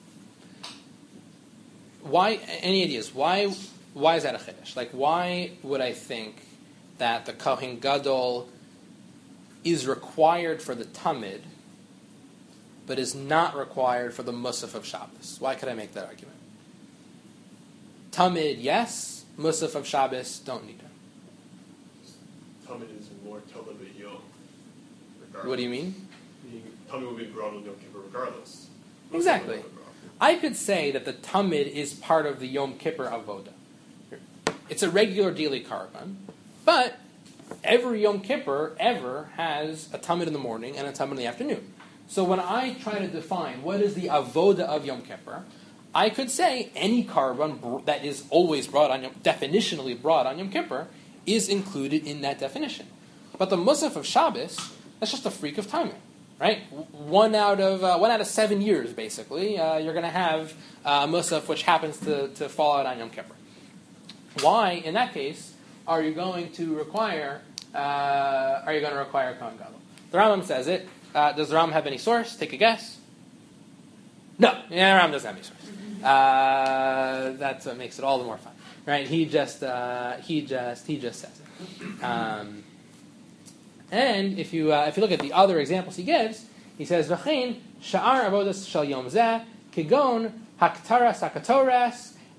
Why? Any ideas? Why? Why is that a chiddush? Like, why would I think that the Kohen Gadol is required for the Tamid, but is not required for the Musaf of Shabbos? Why could I make that argument? Tamid, yes. Musaf of Shabbos, don't need it. Tamid is more Tamid Yom. What do you mean? Tamid will be brought on Yom Kippur regardless. Exactly. I could say that the Tamid is part of the Yom Kippur Avoda. It's a regular daily carbon, but every Yom Kippur ever has a Tamid in the morning and a Tamid in the afternoon. So when I try to define what is the Avoda of Yom Kippur, I could say any carbon that is always brought on, Yom, definitionally brought on Yom Kippur, is included in that definition. But the Musaf of Shabbos, that's just a freak of timing. Right, one out of uh, one out of seven years, basically, uh, you're going to have uh, Musaf, which happens to, to fall out on Yom Kippur. Why, in that case, are you going to require? Uh, are you going to require Kohen Gadol? The Rambam says it. Uh, does the Rambam have any source? Take a guess. No, yeah, the Rambam doesn't have any source. Uh, that's what makes it all the more fun, right? He just uh, he just he just says it. Um, And if you uh, if you look at the other examples he gives, he says, "V'chein sha'ar avodas shel yom zeh kigon haktaras hakatoras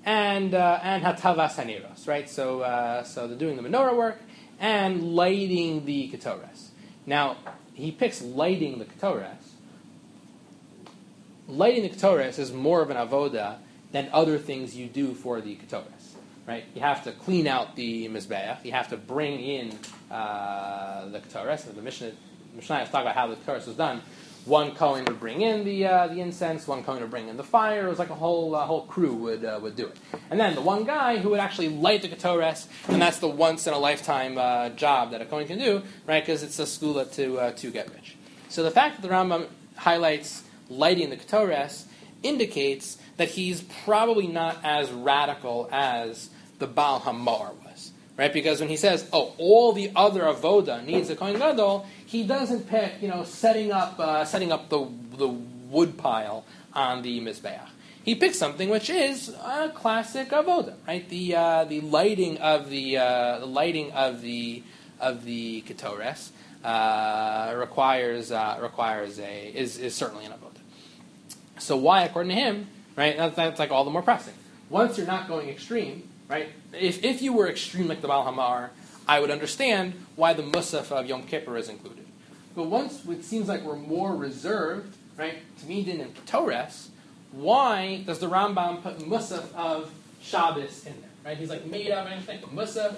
and uh, and hatavas haneros, right? So uh, so they're doing the menorah work and lighting the ketores. Now he picks lighting the ketores. Lighting the ketores is more of an avoda than other things you do for the ketores, right? You have to clean out the mizbeach. You have to bring in uh, the ketores. The Mishnah Mishnah talk about how the ketores was done. One Kohen would bring in the uh, the incense. One Kohen would bring in the fire. It was like a whole uh, whole crew would uh, would do it. And then the one guy who would actually light the ketores, and that's the once in a lifetime uh, job that a Kohen can do, right? Because it's a skula to uh, to get rich. So the fact that the Rambam highlights lighting the ketores indicates that he's probably not as radical as the Baal Hamar was, right? Because when he says, "Oh, all the other avoda needs a Kohen Gadol," he doesn't pick, you know, setting up uh, setting up the the wood pile on the mizbeach. He picks something which is a classic avoda, right? The uh, the lighting of the uh, the lighting of the of the ketores uh, requires uh, requires a is is certainly an avoda. So why, according to him, right? That's, that's like all the more pressing. Once you're not going extreme, right? If if you were extreme like the Baal Hamar, I would understand why the Musaf of Yom Kippur is included. But once it seems like we're more reserved, right, Tamidin and Ketores, why does the Rambam put Musaf of Shabbos in there? Right? He's like made up anything. Musaf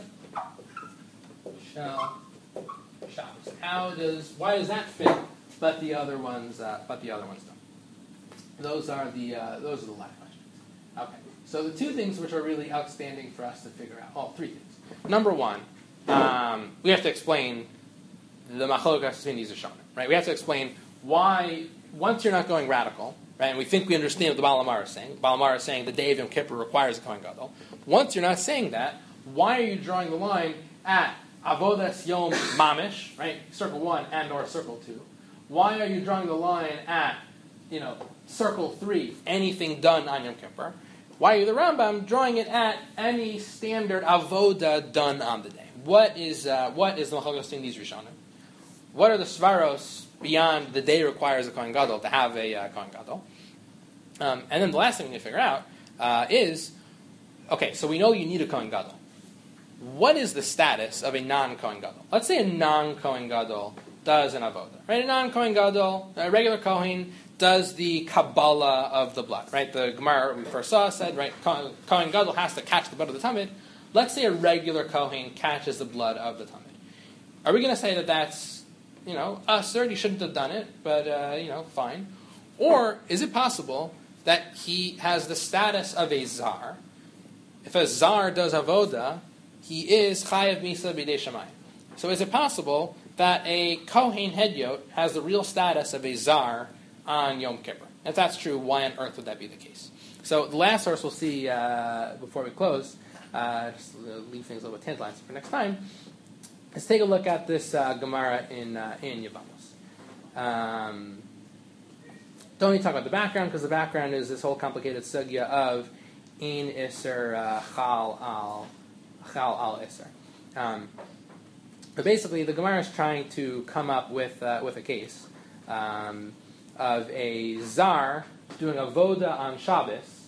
Shal Shabbos. How does why does that fit? But the other ones, uh, but the other ones don't. Those are the uh, those are the last questions. Okay. So the two things which are really outstanding for us to figure out. Oh, three things. Number one, um, we have to explain the machlokas between these Rishonim, right? We have to explain why, once you're not going radical, right, and we think we understand what the Baal Hamar is saying. Baal Hamar is saying the day of Yom Kippur requires a Kohen Gadol. Once you're not saying that, why are you drawing the line at Avodas Yom Mamish, right, circle one and or circle two? Why are you drawing the line at, you know, circle three, anything done on Yom Kippur? Why are you, the Rambam, drawing it at any standard avoda done on the day? What is uh, what is the machlokas in these Rishonim? What are the svaros beyond the day requires a Kohen Gadol to have a uh, Kohen Gadol? Um, and then the last thing we need to figure out uh, is, okay, so we know you need a Kohen Gadol. What is the status of a non-Kohen Gadol? Let's say a non-Kohen Gadol does an avoda, right? A non-Kohen Gadol, a regular Kohen, does the Kabbalah of the blood, right? The Gemara we first saw said, right, Kohen Gadol has to catch the blood of the Tamid. Let's say a regular Kohen catches the blood of the Tamid. Are we going to say that that's, you know, usher, he shouldn't have done it, but, uh, you know, fine? Or is it possible that he has the status of a Zar? If a Zar does avoda, he is Chayav Misa B'dei Shamayim. So is it possible that a Kohen Hedyot has the real status of a Zar on Yom Kippur? If that's true, why on earth would that be the case? So the last source we'll see uh, before we close, uh, just leave things a little bit tantalizing for next time. Let's take a look at this uh, Gemara in uh, in Yevamos. Um, don't need to talk about the background because the background is this whole complicated sugya of in iser uh, chal al chal al iser. Um, but basically, the Gemara is trying to come up with uh, with a case um, of a zar doing avoda on Shabbos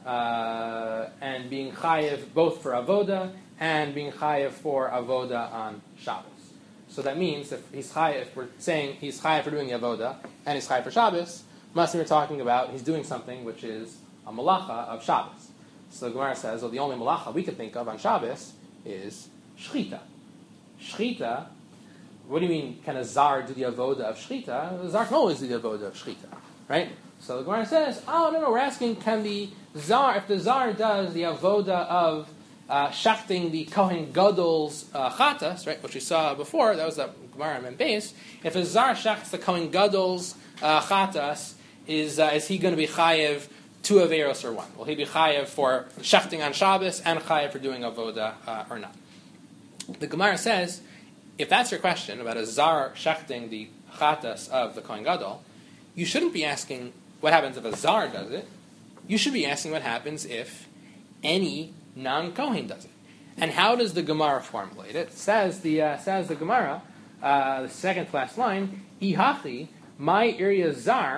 uh, and being chayev both for avoda and being chayev for avoda on Shabbos. So that means if he's chayev, if we're saying he's chayev for doing the avoda and he's chayev for Shabbos, must be we're talking about he's doing something which is a malacha of Shabbos. So the Gemara says, well, the only malacha we could think of on Shabbos is shchita. Shchita. What do you mean? Can a zar do the avoda of shchita? The zar can always do the avoda of shchita, right? So the Gemara says, oh no, no, we're asking, can the zar, if the zar does the avoda of Uh, shachting the Kohen Gadol's uh, chatas, right, which we saw before, that was the Gemara and base. If a zar shachts the Kohen Gadol's uh, chatas, is uh, is he going to be chayev two averos or one? Will he be chayev for shachting on Shabbos and chayev for doing avoda uh, or not? The Gemara says, if that's your question about a zar shachting the chatas of the Kohen Gadol, you shouldn't be asking what happens if a zar does it. You should be asking what happens if any non-Kohen does it. And how does the Gemara formulate it? Says the uh, says the Gemara, uh, the second to last line, Ihachi, my area zar,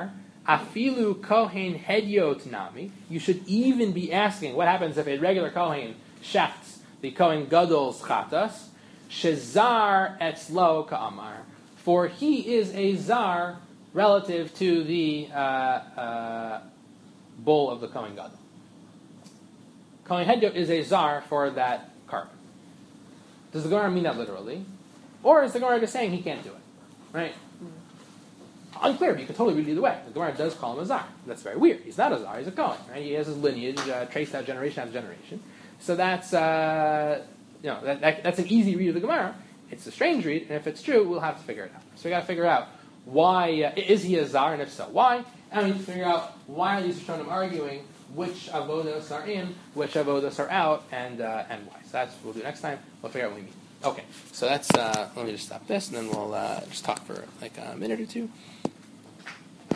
Afilu kohen hedyot nami. You should even be asking what happens if a regular kohen shefts the kohen gadol's chatas. Shezar etzlo ka'amar. For he is a zar relative to the uh, uh, bull of the kohen gadol. Kohen hedyot is a zar for that carbon. Does the Gemara mean that literally? Or is the Gemara just saying he can't do it? Right? Unclear, but you can totally read it either way. The Gemara does call him a zar. That's very weird. He's not a zar, he's a Kohen. Right? He has his lineage uh, traced out generation after generation. So that's, uh, you know, that, that, that's an easy read of the Gemara. It's a strange read, and if it's true, we'll have to figure it out. So we got to figure out why, uh, is he a zar, and if so, why? And we need to figure out why are these Rishonim arguing which avodos are in, which avodos are out, and uh, and why. So that's what we'll do next time. We'll figure out what we mean. Okay, so that's, uh, let me just stop this, and then we'll uh, just talk for like a minute or two.